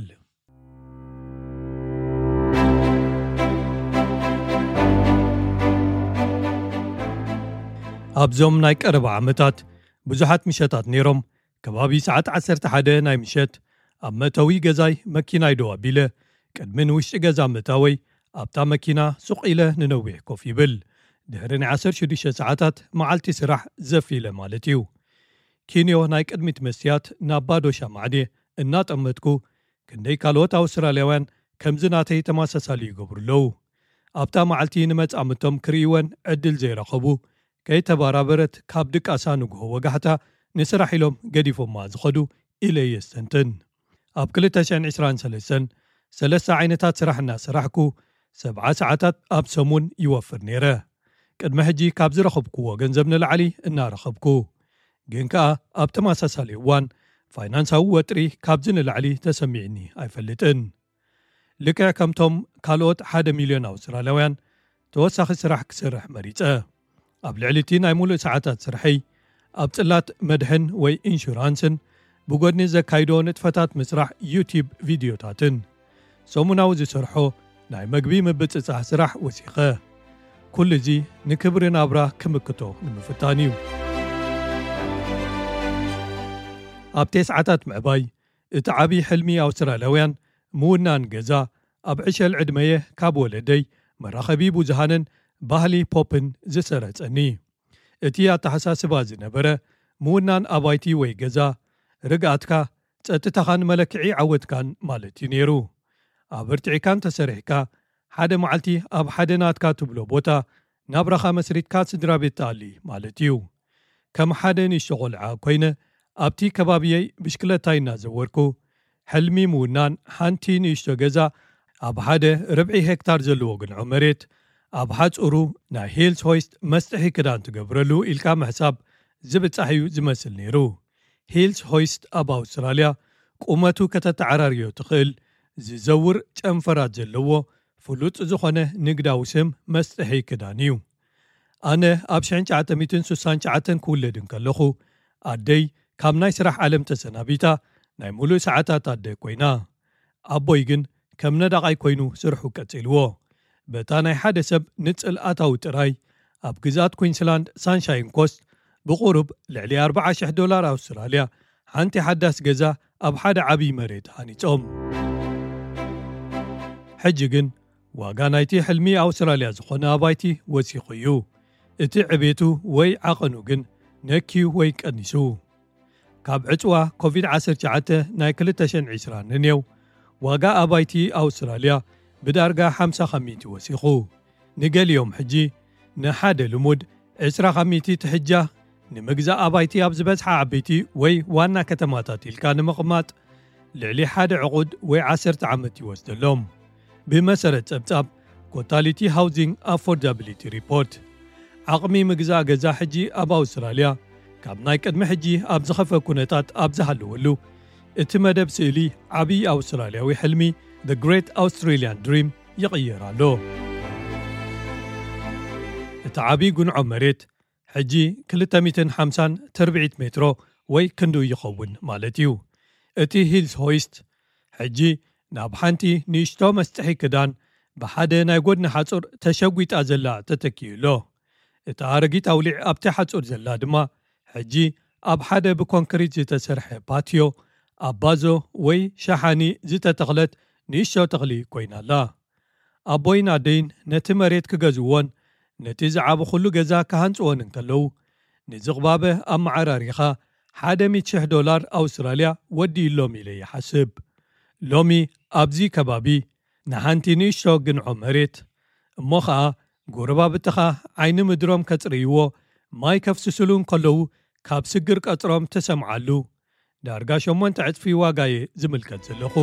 ኣብዞም ናይ ቀረባ ዓመታት ብዙሓት ምሸታት ነይሮም ከባቢ ሰዓት ዓሰርተ ሓደ ናይ ምሸት ኣብ መእተዊ ገዛይ መኪና ይደው ኣቢለ ቅድሚ ንውሽጢ ገዛ ምእታወይ ኣብታ መኪና ሱቕ ኢለ ንነዊሕ ኮፍ ይብል ድሕሪ ናይ ዓሰርተ ሽዱሽተ ሰዓታት መዓልቲ ስራሕ ዘፍ ኢለ ማለት እዩ ኪንዮ ናይ ቅድሚት መስትያት ናብ ባዶሻ ማዕዴ እናጠመጥኩ ክንደይ ካልኦት ኣውስትራልያውያን ከምዚ ናተይ ተመሳሳሊ ይገብሩለው ኣብታ መዓልቲ ንመጻምቶም ክርእይወን ዕድል ዘይረኸቡ ከይተባራበረት ካብ ድቃሳ ንግሆ ወጋሕታ ንስራሕ ኢሎም ገዲፎማ ዝኸዱ ኢለ የስተንትን ኣብ ክልተ ሽሕን ዒስራን ሰለስተን ሰለስተ ዓይነታት ስራሕና ስራሕኩ ሰብዓ ሰዓታት ኣብ ሰሙን ይወፍር ነይረ ቅድሚ ሕጂ ካብ ዝረኸብክዎ ገንዘብ ንላዕሊ እናረኸብኩ ግን ከዓ ኣብ ተመሳሳሊ እዋን ፋይናንሳዊ ወጥሪ ካብዚ ንላዕሊ ተሰሚዕኒ ኣይፈልጥን ልክዕ ከምቶም ካልኦት ሓደ ሚልዮን ኣውስትራልያውያን ተወሳኺ ስራሕ ክሰርሕ መሪፀ ኣብ ልዕሊቲ ናይ ሙሉእ ሰዓታት ስርሐይ ኣብ ጽላት መድሕን ወይ ኢንሹራንስን ብጎድኒ ዘካይዶ ንጥፈታት ምስራሕ ዩቲብ ቪድዮታትን ሰሙናዊ ዝሰርሖ ናይ መግቢ ምብፅጻሕ ስራሕ ወሲኸ ኩሉ እዚ ንክብሪ ናብራ ክምክቶ ንምፍታን እዩ። ኣብ ተስዓታት ምዕባይ እቲ ዓብዪ ሕልሚ ኣውስትራልያውያን ምውናን ገዛ ኣብ ዕሸል ዕድመየ ካብ ወለደይ መራኸቢ ብዙሃንን ባህሊ ፖፕን ዝሰረጸኒ እቲ ኣተሓሳስባ ዝነበረ ምውናን ኣባይቲ ወይ ገዛ ርግኣትካ ጸጥታኻን መለክዒ ዓወትካን ማለት እዩ ነይሩ። ኣብ እርትዒካን ተሰሪሕካ ሓደ መዓልቲ ኣብ ሓደ ናትካ ትብሎ ቦታ ናብራኻ መስሪትካ ስድራ ቤት ተኣሊ ማለት እዩ። ከም ሓደ ንእሽቶ ቆልዓ ኮይነ ኣብቲ ከባቢየይ ብሽክለታይ እናዘወርኩ ሕልሚ ምውናን ሓንቲ ንእሽቶ ገዛ ኣብ ሓደ ርብዒ ሄክታር ዘለዎ ግንዖ መሬት ኣብ ሓጹሩ ናይ ሂልስ ሆይስት መስጥሒ ክዳን ትገብረሉ ኢልካ ምሕሳብ ዝብጻሕ እዩ ዝመስል ነይሩ። ሂልስ ሆይስት ኣብ ኣውስትራልያ ቁመቱ ከተተዓራርዮ ትኽእል ዝዘውር ጨንፈራት ዘለዎ ፍሉጥ ዝኾነ ንግዳዊ ስም መስጥሒ ክዳን እዩ። ኣነ ኣብ ሽሕን ትሽዓተ ሚእትን ስሳን ትሽዓተን ክውለድን ከለኹ ኣደይ ካብ ናይ ስራሕ ዓለም ተሰናቢታ ናይ ሙሉእ ሰዓታት ኣደ ኮይና ኣቦይ ግን ከም ነዳቓይ ኮይኑ ስርሑ ቀጺልዎ በታ ናይ ሓደ ሰብ ንጽል ኣታዊ ጥራይ ኣብ ግዛት ኩዊንስላንድ ሳንሻይን ኮስት ብቑሩብ ልዕሊ ኣርባዓ ሽሕ ዶላር ኣውስትራልያ ሓንቲ ሓዳስ ገዛ ኣብ ሓደ ዓብዪ መሬት ሃኒጾም። ሕጂ ግን ዋጋ ናይቲ ሕልሚ ኣውስትራልያ ዝኾነ ኣባይቲ ወሲኹ እዩ። እቲ ዕቤቱ ወይ ዓቐኑ ግን ነኪዩ ወይ ቀኒሱ። ካብ ዕፅዋ ኮቪድ ዓሰርተ ትሽዓተ ናይ ክልተ ሽሕን ዒስራን ንኔው ዋጋ ኣባይቲ ኣውስትራልያ ብዳርጋ ሓምሳ ከሚቲ ወሲኹ። ንገሊኦም ሕጂ ንሓደ ልሙድ ዕስራ ከሚቲ ትሕጃ ንምግዛእ ኣባይቲ ኣብ ዝበዝሓ ዓበይቲ ወይ ዋና ከተማታት ኢልካ ንምቕማጥ ልዕሊ ሓደ ዕቑድ ወይ ዓሰርተ ዓመት ይወስደሎም። ብመሰረት ጸብጻብ ኮታሊቲ ሃውዚንግ ኣፎርዳብሊቲ ሪፖርት ዓቕሚ ምግዛእ ገዛ ሕጂ ኣብ ኣውስትራልያ ካብ ናይ ቅድሚ ሕጂ ኣብ ዝኸፈ ኩነታት ኣብ ዝሃለወሉ እቲ መደብ ስእሊ ዓብዪ ኣውስትራልያዊ ሕልሚ The Great Australian Dream ይቕየር ኣሎ። እቲ ዓብዪ ጉንዖ መሬት ሕጂ ክልተ ሚእትን ሓምሳን ተርቢዒት ሜትሮ ወይ ክንዱ ይኸውን ማለት እዩ። እቲ ሂልስ ሆይስት ሕጂ ናብ ሓንቲ ንእሽቶ መስጥሒ ክዳን ብሓደ ናይ ጎድኒ ሓጹር ተሸጒጣ ዘላ ተተኪዩሎ። እቲ ኣረጊት ኣውሊዕ ኣብቲ ሓጹር ዘላ ድማ ሕጂ ኣብ ሓደ ብኮንክሪት ዝተሰርሐ ፓትዮ ኣብ ባዞ ወይ ሸሓኒ ዝተተኽለት ንእሽቶ ተኽሊ ኮይናላ። ኣቦይን ኣደይን ነቲ መሬት ክገዝዎን ነቲ ዝዓብ ኩሉ ገዛ ክሃንጽዎን እንከለዉ ንዝቕባበ ኣብ መዓራሪኻ ሓደ ሚእቲ ሽሕ ዶላር ኣውስትራልያ ወዲኢሎም ኢለ ይሓስብ። ሎሚ ኣብዚ ከባቢ ንሓንቲ ንእሽቶ ግንዖ መሬት እሞ ኸዓ ጎረባብትኻ ዓይኒ ምድሮም ከጽርይዎ ማይ ከፍስስሉ እንከለዉ ካብ ስግር ቀጽሮም ተሰምዓሉ ዳርጋ ሸሞንተ ዕጽፊ ዋጋየ ዝምልከት ዘለኹ።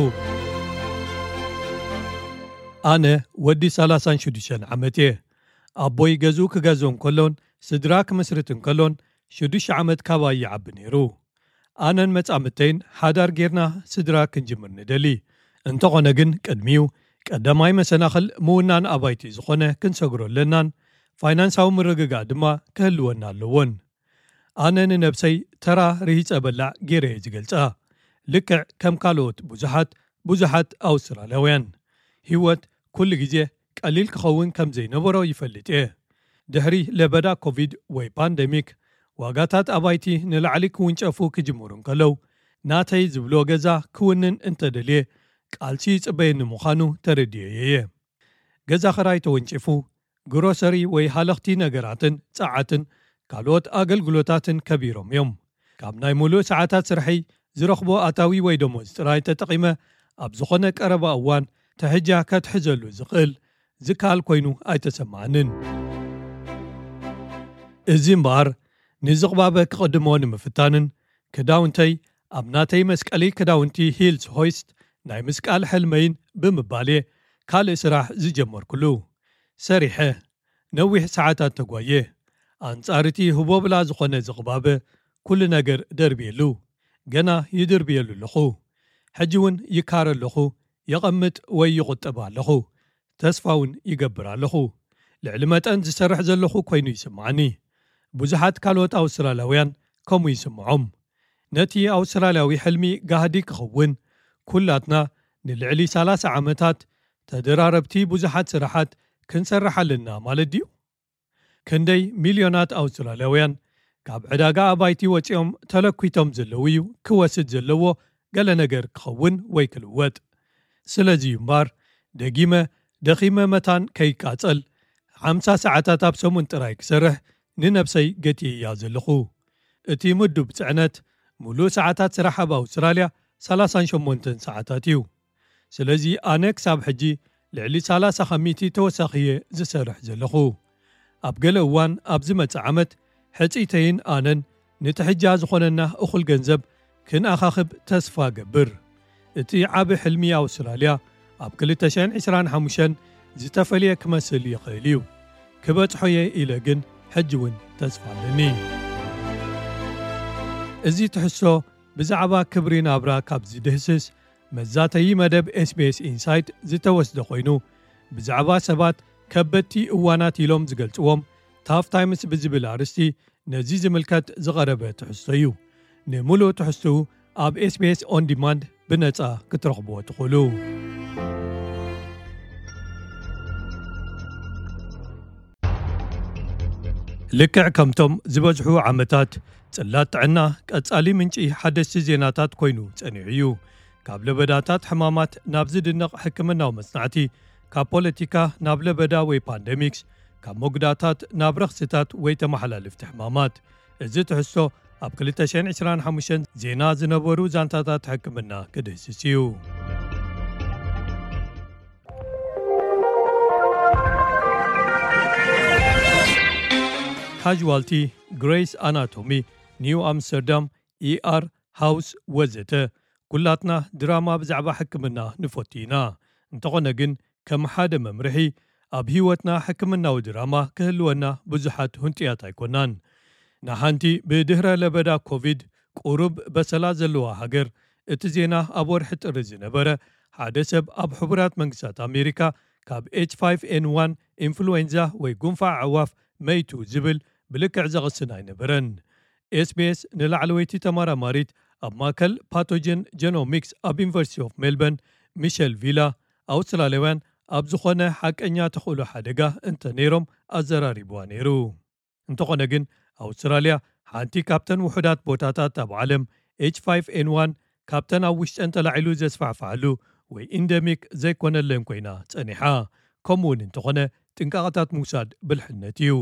ኣነ ወዲ ሰላሳን ሽዱሽተን ዓመት እየ። ኣቦይ ገዝኡ ክገዝኦም ከሎን ስድራ ክምስርት እንከሎን ሽዱሽተ ዓመት ካባይ ይዓቢ ነይሩ። ኣነን መጻምተይን ሓዳር ጌርና ስድራ ክንጅምር ንደሊ እንተኾነ ግን ቅድሚኡ ቀዳማይ መሰናኽል ምውናን ኣባይቲ ዝኾነ ክንሰግሮ ኣለናን ፋይናንሳዊ ምርግጋእ ድማ ክህልወና ኣለዎን። ኣነ ንነብሰይ ተራ ርሂፀ በላዕ ጌረ ዝገልጻ ልክዕ ከም ካልኦት ብዙሓት ብዙሓት ኣውስትራልያውያን ህይወት ኩሉ ግዜ ቀሊል ክኸውን ከም ዘይነበሮ ይፈልጥ እየ። ድሕሪ ለበዳ ኮቪድ ወይ ፓንደሚክ ዋጋታት ኣባይቲ ንላዕሊ ክውንጨፉ ክጅምሩ እንከለው ናተይ ዝብሎ ገዛ ክውንን እንተደልየ ቃልሲ ጽበየኒ ምዃኑ ተረድየ እየ። ገዛ ኸራይ ተወንጭፉ ግሮሰሪ ወይ ሃለኽቲ ነገራትን ጸዓትን ካልኦት ኣገልግሎታትን ከቢሮም እዮም። ካብ ናይ ሙሉእ ሰዓታት ስርሐይ ዝረኽቦ ኣታዊ ወይ ደሞዝ ጥራይ ተጠቒመ ኣብ ዝኾነ ቀረባ እዋን ተሕጃ ከትሕዘሉ ዝኽእል ዝካል ኮይኑ ኣይተሰማዕንን። እዚ እምበኣር ንዝቕባበ ክቕድሞ ንምፍታንን ክዳውንተይ ኣብ ናተይ መስቀሊ ክዳውንቲ ሂልስ ሆይስት ናይ ምስቃል ሕልመይን ብምባልየ ካልእ ስራሕ ዝጀመርኩሉ ሰሪሐ ነዊሕ ሰዓታት ተጓየ ኣንጻርቲ ህቦብላ ዝኾነ ዝቕባበ ኩሉ ነገር ደርብየሉ ገና ይድርብየሉ ኣለኹ። ሕጂ እውን ይካረ ኣለኹ፣ የቐምጥ ወይ ይቑጥብ ኣለኹ፣ ተስፋውን ይገብር ኣለኹ። ልዕሊ መጠን ዝሰርሕ ዘለኹ ኮይኑ ይስምዓኒ። ብዙሓት ካልኦት ኣውስትራልያውያን ከምኡ ይስምዖም። ነቲ ኣውስትራልያዊ ሕልሚ ጋህዲ ክኸውን ኩላትና ንልዕሊ ሰላሳ ዓመታት ተደራረብቲ ብዙሓት ስራሓት ክንሰርሕ ኣለና ማለት ድዩ? ክንደይ ሚልዮናት ኣውስትራልያውያን ካብ ዕዳጋ ኣባይቲ ወፂኦም ተለኲቶም ዘለዉ እዩ ክወስድ ዘለዎ ገለ ነገር ክኸውን ወይ ክልወጥ ስለዚ እምበር ደጊመ ደኺመ መታን ከይቃጸል ሓምሳ ሰዓታት ኣብ ሰሙን ጥራይ ክሰርሕ ንነብሰይ ገቲየ እያ ዘለኹ እቲ ምዱብ ጽዕነት ሙሉእ ሰዓታት ስራሕ ኣብ ኣውስትራልያ ሰላሳ ወሸሞንተ ሰዓታት እዩ ስለዚ ኣነ ክሳብ ሕጂ ልዕሊ ሰላሳ ከሚቲ ተወሳኺየ ዝሰርሕ ዘለኹ ኣብ ገለ እዋን ኣብ ዝመጽእ ዓመት ሕጺተይን ኣነን ነቲ ሕጃ ዝኾነና እኹል ገንዘብ ክንኣኻኽብ ተስፋ ገብር እቲ ዓብ ሕልሚ ኣውስትራልያ ኣብ ክልተ ሽሕን ዒስራን ሓሙሽተን ዝተፈልየ ክመስል ይኽእል እዩ ክበጽሖየ ኢለ ግን ሕጂ እውን ተስፋ ኣለኒ እዚ ትሕሶ ብዛዕባ ክብሪ ናብራ ካብ ዝድህስስ መዛተይ መደብ ኤስቢኤስ ኢንሳይት ዝተወስደ ኮይኑ ብዛዕባ ሰባት ከበድቲ እዋናት ኢሎም ዝገልጽዎም ታፍ ታይምስ ብዝብል ኣርስቲ ነዚ ዝምልከት ዝቐረበ ትሕዝቶ እዩ ንምሉእ ትሕዝትኡ ኣብ ኤስቢኤስ ኦን ዲማንድ ብነጻ ክትረኽብዎ ትኽእሉ ልክዕ ከምቶም ዝበዝሑ ዓመታት ጽላት ጥዕና ቀጻሊ ምንጪ ሓደስቲ ዜናታት ኮይኑ ጸኒዑ እዩ ካብ ለበዳታት ሕማማት ናብ ዝድነቕ ሕክምናዊ መጽናዕቲ ካብ ፖለቲካ ናብ ለበዳ ወይ ፓንደሚክስ ካብ ሞጉዳታት ናብ ረኽስታት ወይ ተመሓላልፍቲ ሕማማት እዚ ትሕዝቶ ኣብ ክልተ ሽሕን ዒስራን ሓሙሽተን ዜና ዝነበሩ ዛንታታት ሕክምና ክድህስስ እዩ ካዥዋልቲ ግሬስ ኣናቶሚ ኒው ኣምስተርዳም ኢአር ሃውስ ወዘተ ኩላትና ድራማ ብዛዕባ ሕክምና ንፈቱ ኢና እንተኾነ ግን ከም ሓደ መምርሒ ኣብ ህይወትና ሕክምናዊ ድራማ ክህልወና ብዙሓት ሁንጥያት ኣይኮናን ንሓንቲ ብድህረ ለበዳ ኮቪድ ቁሩብ በሰላ ዘለዋ ሃገር እቲ ዜና ኣብ ወርሒ ጥሪ ዝነበረ ሓደ ሰብ ኣብ ሕቡራት መንግስታት ኣሜሪካ ካብ ኤች ፋይቭ ኤን ዋን ኢንፍሉዌንዛ ወይ ጉንፋዕ ዕዋፍ መይቱ ዝብል ብልክዕ ዘቕስን ኣይነበረን ኤስቢኤስ ንላዕለወይቲ ተመራማሪት ኣብ ማእከል ፓቶጀን ጀኖሚክስ ኣብ ዩኒቨርሲቲ ኦፍ ሜልበርን ሚሸል ቪላ ኣውስትራልያውያን ኣብ ዝኾነ ሓቀኛ ተኽእሎ ሓደጋ እንተ ነይሮም ኣዘራሪብዋ ነይሩ እንተኾነ ግን ኣውስትራልያ ሓንቲ ካብተን ውሑዳት ቦታታት ኣብ ዓለም ኤች ፋይቭ ኤን ዋን ካብተን ኣብ ውሽጠን ተላዒሉ ዘስፋዕፍዓሉ ወይ ኢንደሚክ ዘይኮነለን ኮይና ጸኒሓ ከምኡውን እንተኾነ ጥንቃቐታት ምውሳድ ብልሕነት እዩ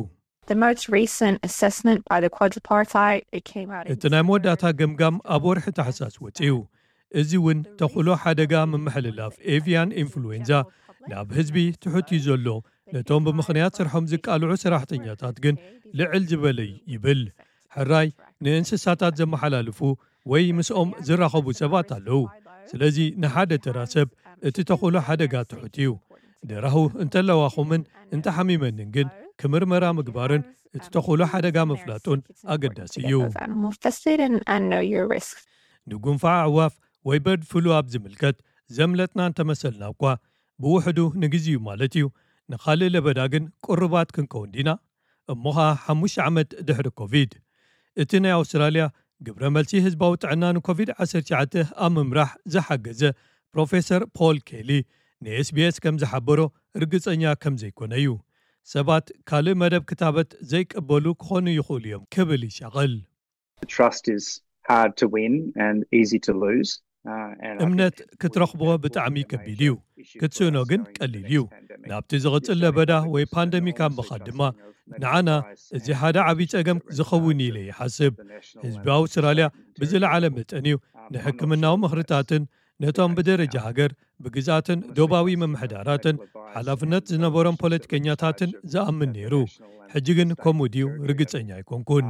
እቲ ናይ መወዳእታ ገምጋም ኣብ ወርሒ ታሕሳስ ወፂኡ እዚ እውን ተኽእሎ ሓደጋ ምምሕልላፍ ኤቪያን ኢንፍሉዌንዛ ናብ ህዝቢ ትሑት እዩ ዘሎ ነቶም ብምኽንያት ስርሖም ዝቃልዑ ሰራሕተኛታት ግን ልዕል ዝበለይ ይብል ሕራይ ንእንስሳታት ዘመሓላልፉ ወይ ምስኦም ዝራኸቡ ሰባት ኣለዉ ስለዚ ንሓደ ተራሰብ እቲ ተኽእሎ ሓደጋ ትሑት እዩ ደራሁ እንተለዋኹምን እንተሓሚመንን ግን ክምርመራ ምግባርን እቲ ተኽእሎ ሓደጋ ምፍላጡን ኣገዳሲ እዩ ንጉንፋዕ ዕዋፍ ወይ በርድ ፍሉ ኣብ ዝምልከት ዘምለጥና እንተመሰልና እኳ ብውሕዱ ንግዜኡ ማለት እዩ ንኻልእ ለበዳ ግን ቁርባት ክንከውን ዲና እሞኻ ሓሙሽተ ዓመት ድሕሪ ኮቪድ እቲ ናይ ኣውስትራልያ ግብረ መልሲ ህዝባዊ ጥዕና ንኮቪድ ዓሰርተ ትሽዓተ ኣብ ምምራሕ ዝሓገዘ ፕሮፌሰር ፖል ኬሊ ንኤስቢኤስ ከም ዝሓበሮ ርግፀኛ ከም ዘይኮነ እዩ ሰባት ካልእ መደብ ክታበት ዘይቀበሉ ክኾኑ ይኽእሉ እዮም ክብል ይሸቕል እምነት ክትረኽቦ ብጣዕሚ ከቢድ እዩ ክትስእኖ ግን ቀሊል እዩ ናብቲ ዝቕፅል ለበዳ ወይ ፓንደሚክ ኣብ ምኻድ ድማ ንዓና እዚ ሓደ ዓብዪ ፀገም ዝኸውን ኢለ ይሓስብ ህዝቢ ኣውስትራልያ ብዝለዓለ መጠን እዩ ንሕክምናዊ ምኽርታትን ነቶም ብደረጃ ሃገር ብግዛትን ዶባዊ መምሕዳራትን ሓላፍነት ዝነበሮም ፖለቲከኛታትን ዝኣምን ነይሩ ሕጂ ግን ከምኡ ድዩ ርግፀኛ ኣይኮንኩን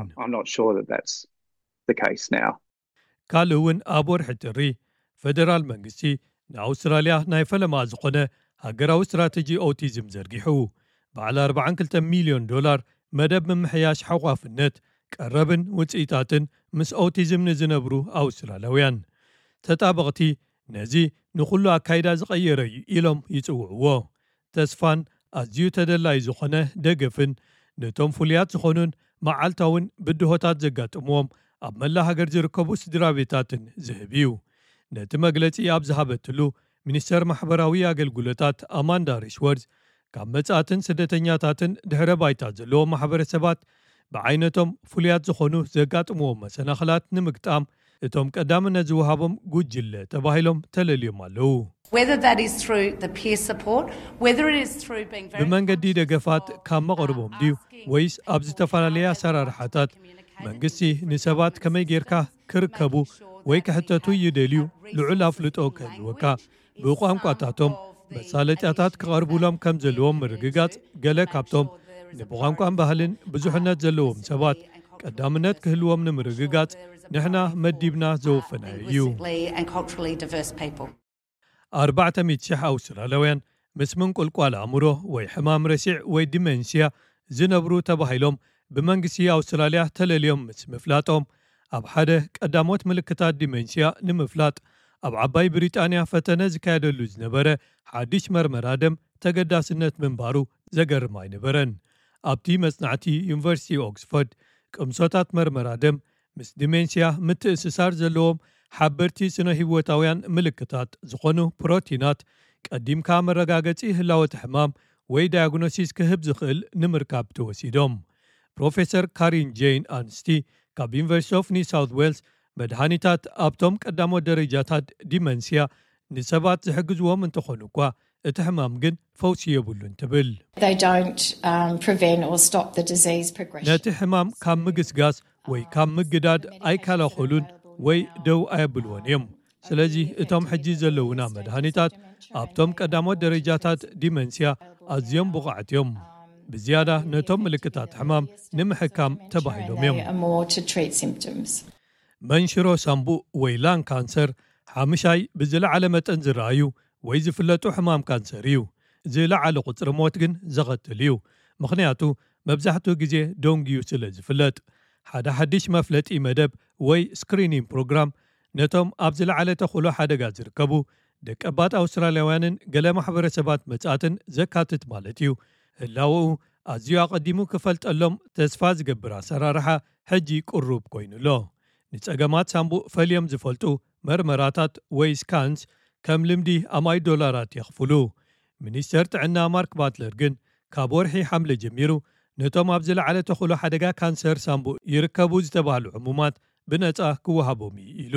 ካልእ እውን ኣብ ወርሒ ጥሪ ፌደራል መንግስቲ ንኣውስትራልያ ናይ ፈለማ ዝኾነ ሃገራዊ ስትራቴጂ ኦቲዝም ዘርጊሑ በዓል ኣርባዓን ክልተን ሚልዮን ዶላር መደብ ምምሕያሽ ሓቋፍነት ቀረብን ውፅኢታትን ምስ ኦቲዝም ንዝነብሩ ኣውስትራልያውያን ተጣበቕቲ ነዚ ንኹሉ ኣካይዳ ዝቐየረ እዩ ኢሎም ይጽውዕዎ ተስፋን ኣዝዩ ተደላይ ዝኾነ ደገፍን ነቶም ፍሉያት ዝኾኑን መዓልታውን ብድሆታት ዘጋጥምዎም ኣብ መላ ሃገር ዝርከቡ ስድራ ቤታትን ዝህብ እዩ ነቲ መግለፂ ኣብ ዝሃበትሉ ሚኒስተር ማሕበራዊ ኣገልግሎታት ኣማንዳ ሪሽወርዝ ካብ መጻእትን ስደተኛታትን ድሕረ ባይታ ዘለዎም ማሕበረሰባት ብዓይነቶም ፍሉያት ዝኾኑ ዘጋጥምዎም መሰናኽላት ንምግጣም እቶም ቀዳምነት ዝወሃቦም ጉጅለ ተባሂሎም ተለልዮም ኣለዉ። ብመንገዲ ደገፋት ካብ መቕርቦም ድዩ ወይስ ኣብ ዝተፈላለየ ኣሰራርሓታት መንግስቲ ንሰባት ከመይ ጌርካ ክርከቡ ወይ ክሕተቱ ይደልዩ ልዑል ኣፍልጦ ክህልወካ ብቋንቋታቶም መሳለጥያታት ክቐርቡሎም ከም ዘለዎም ርግጋጽ ገለ ካብቶም ንብቋንቋን ባህልን ብዙሕነት ዘለዎም ሰባት ቀዳምነት ክህልዎም ንምርግጋጽ ንሕና መዲብና ዘወፈና እዩ። ኣርባዕተ ሚእቲ ሽሕ ኣውስትራልያውያን ምስ ምንቁልቋል ኣእምሮ ወይ ሕማም ረሲዕ ወይ ዲሜንስያ ዝነብሩ ተባሂሎም ብመንግስቲ ኣውስትራልያ ተለልዮም ምስ ምፍላጦም ኣብ ሓደ ቀዳሞት ምልክታት ዲሜንስያ ንምፍላጥ ኣብ ዓባይ ብሪጣንያ ፈተነ ዝካየደሉ ዝነበረ ሓድሽ መርመራ ደም ተገዳስነት ምንባሩ ዘገርም ኣይነበረን። ኣብቲ መጽናዕቲ ዩኒቨርሲቲ ኦክስፎርድ ቅምሶታት መርመራ ደም ምስ ዲሜንስያ ምትእስሳር ዘለዎም ሓበርቲ ስነ ህይወታውያን ምልክታት ዝኾኑ ፕሮቲናት ቀዲምካ መረጋገፂ ህላወት ሕማም ወይ ዳያግኖሲስ ክህብ ዝኽእል ንምርካብ ተወሲዶም። ፕሮፌሰር ካሪን ጄን ኣንስቲ ካብ ዩኒቨርሲቲ ኦፍ ኒው ሳውት ዌልስ መድሃኒታት ኣብቶም ቀዳሞት ደረጃታት ዲመንስያ ንሰባት ዝሕግዝዎም እንተኾኑ እኳ እቲ ሕማም ግን ፈውሲ የብሉን ትብል። ነቲ ሕማም ካብ ምግስጋስ ወይ ካብ ምግዳድ ኣይከላኸሉን ወይ ደው ኣየብልዎን እዮም። ስለዚ እቶም ሕጂ ዘለውና መድሃኒታት ኣብቶም ቀዳሞት ደረጃታት ዲመንስያ ኣዝዮም ብቑዓት እዮም። ብዝያዳ ነቶም ምልክታት ሕማም ንምሕካም ተባሂሎም እዮም። መንሽሮ ሳምቡእ ወይ ላን ካንሰር ሓምሻይ ብዝለዓለ መጠን ዝረኣዩ ወይ ዝፍለጡ ሕማም ካንሰር እዩ። ዝለዓለ ቁፅሪ ሞት ግን ዘቐትል እዩ። ምኽንያቱ መብዛሕትኡ ግዜ ዶንጊዩ ስለ ዝፍለጥ። ሓደ ሓድሽ መፍለጢ መደብ ወይ ስክሪኒንግ ፕሮግራም ነቶም ኣብ ዝለዓለ ተኽእሎ ሓደጋ ዝርከቡ ደቀባት ኣውስትራልያውያንን ገለ ማሕበረሰባት መጻእትን ዘካትት ማለት እዩ። ህላውኡ ኣዝዩ ኣቐዲሙ ክፈልጠሎም ተስፋ ዝገብር ኣሰራርሓ ሕጂ ቁሩብ ኮይኑሎ። ንጸገማት ሳምቡእ ፈልዮም ዝፈልጡ መርመራታት ወይ ስካንስ ከም ልምዲ ኣማይ ዶላራት የኽፍሉ። ሚኒስተር ጥዕና ማርክ ባትለር ግን ካብ ወርሒ ሓምለ ጀሚሩ ነቶም ኣብ ዝለዓለ ተኽእሎ ሓደጋ ካንሰር ሳምቡእ ይርከቡ ዝተባህሉ ዕሙማት ብነጻ ክወሃቦም ኢሉ።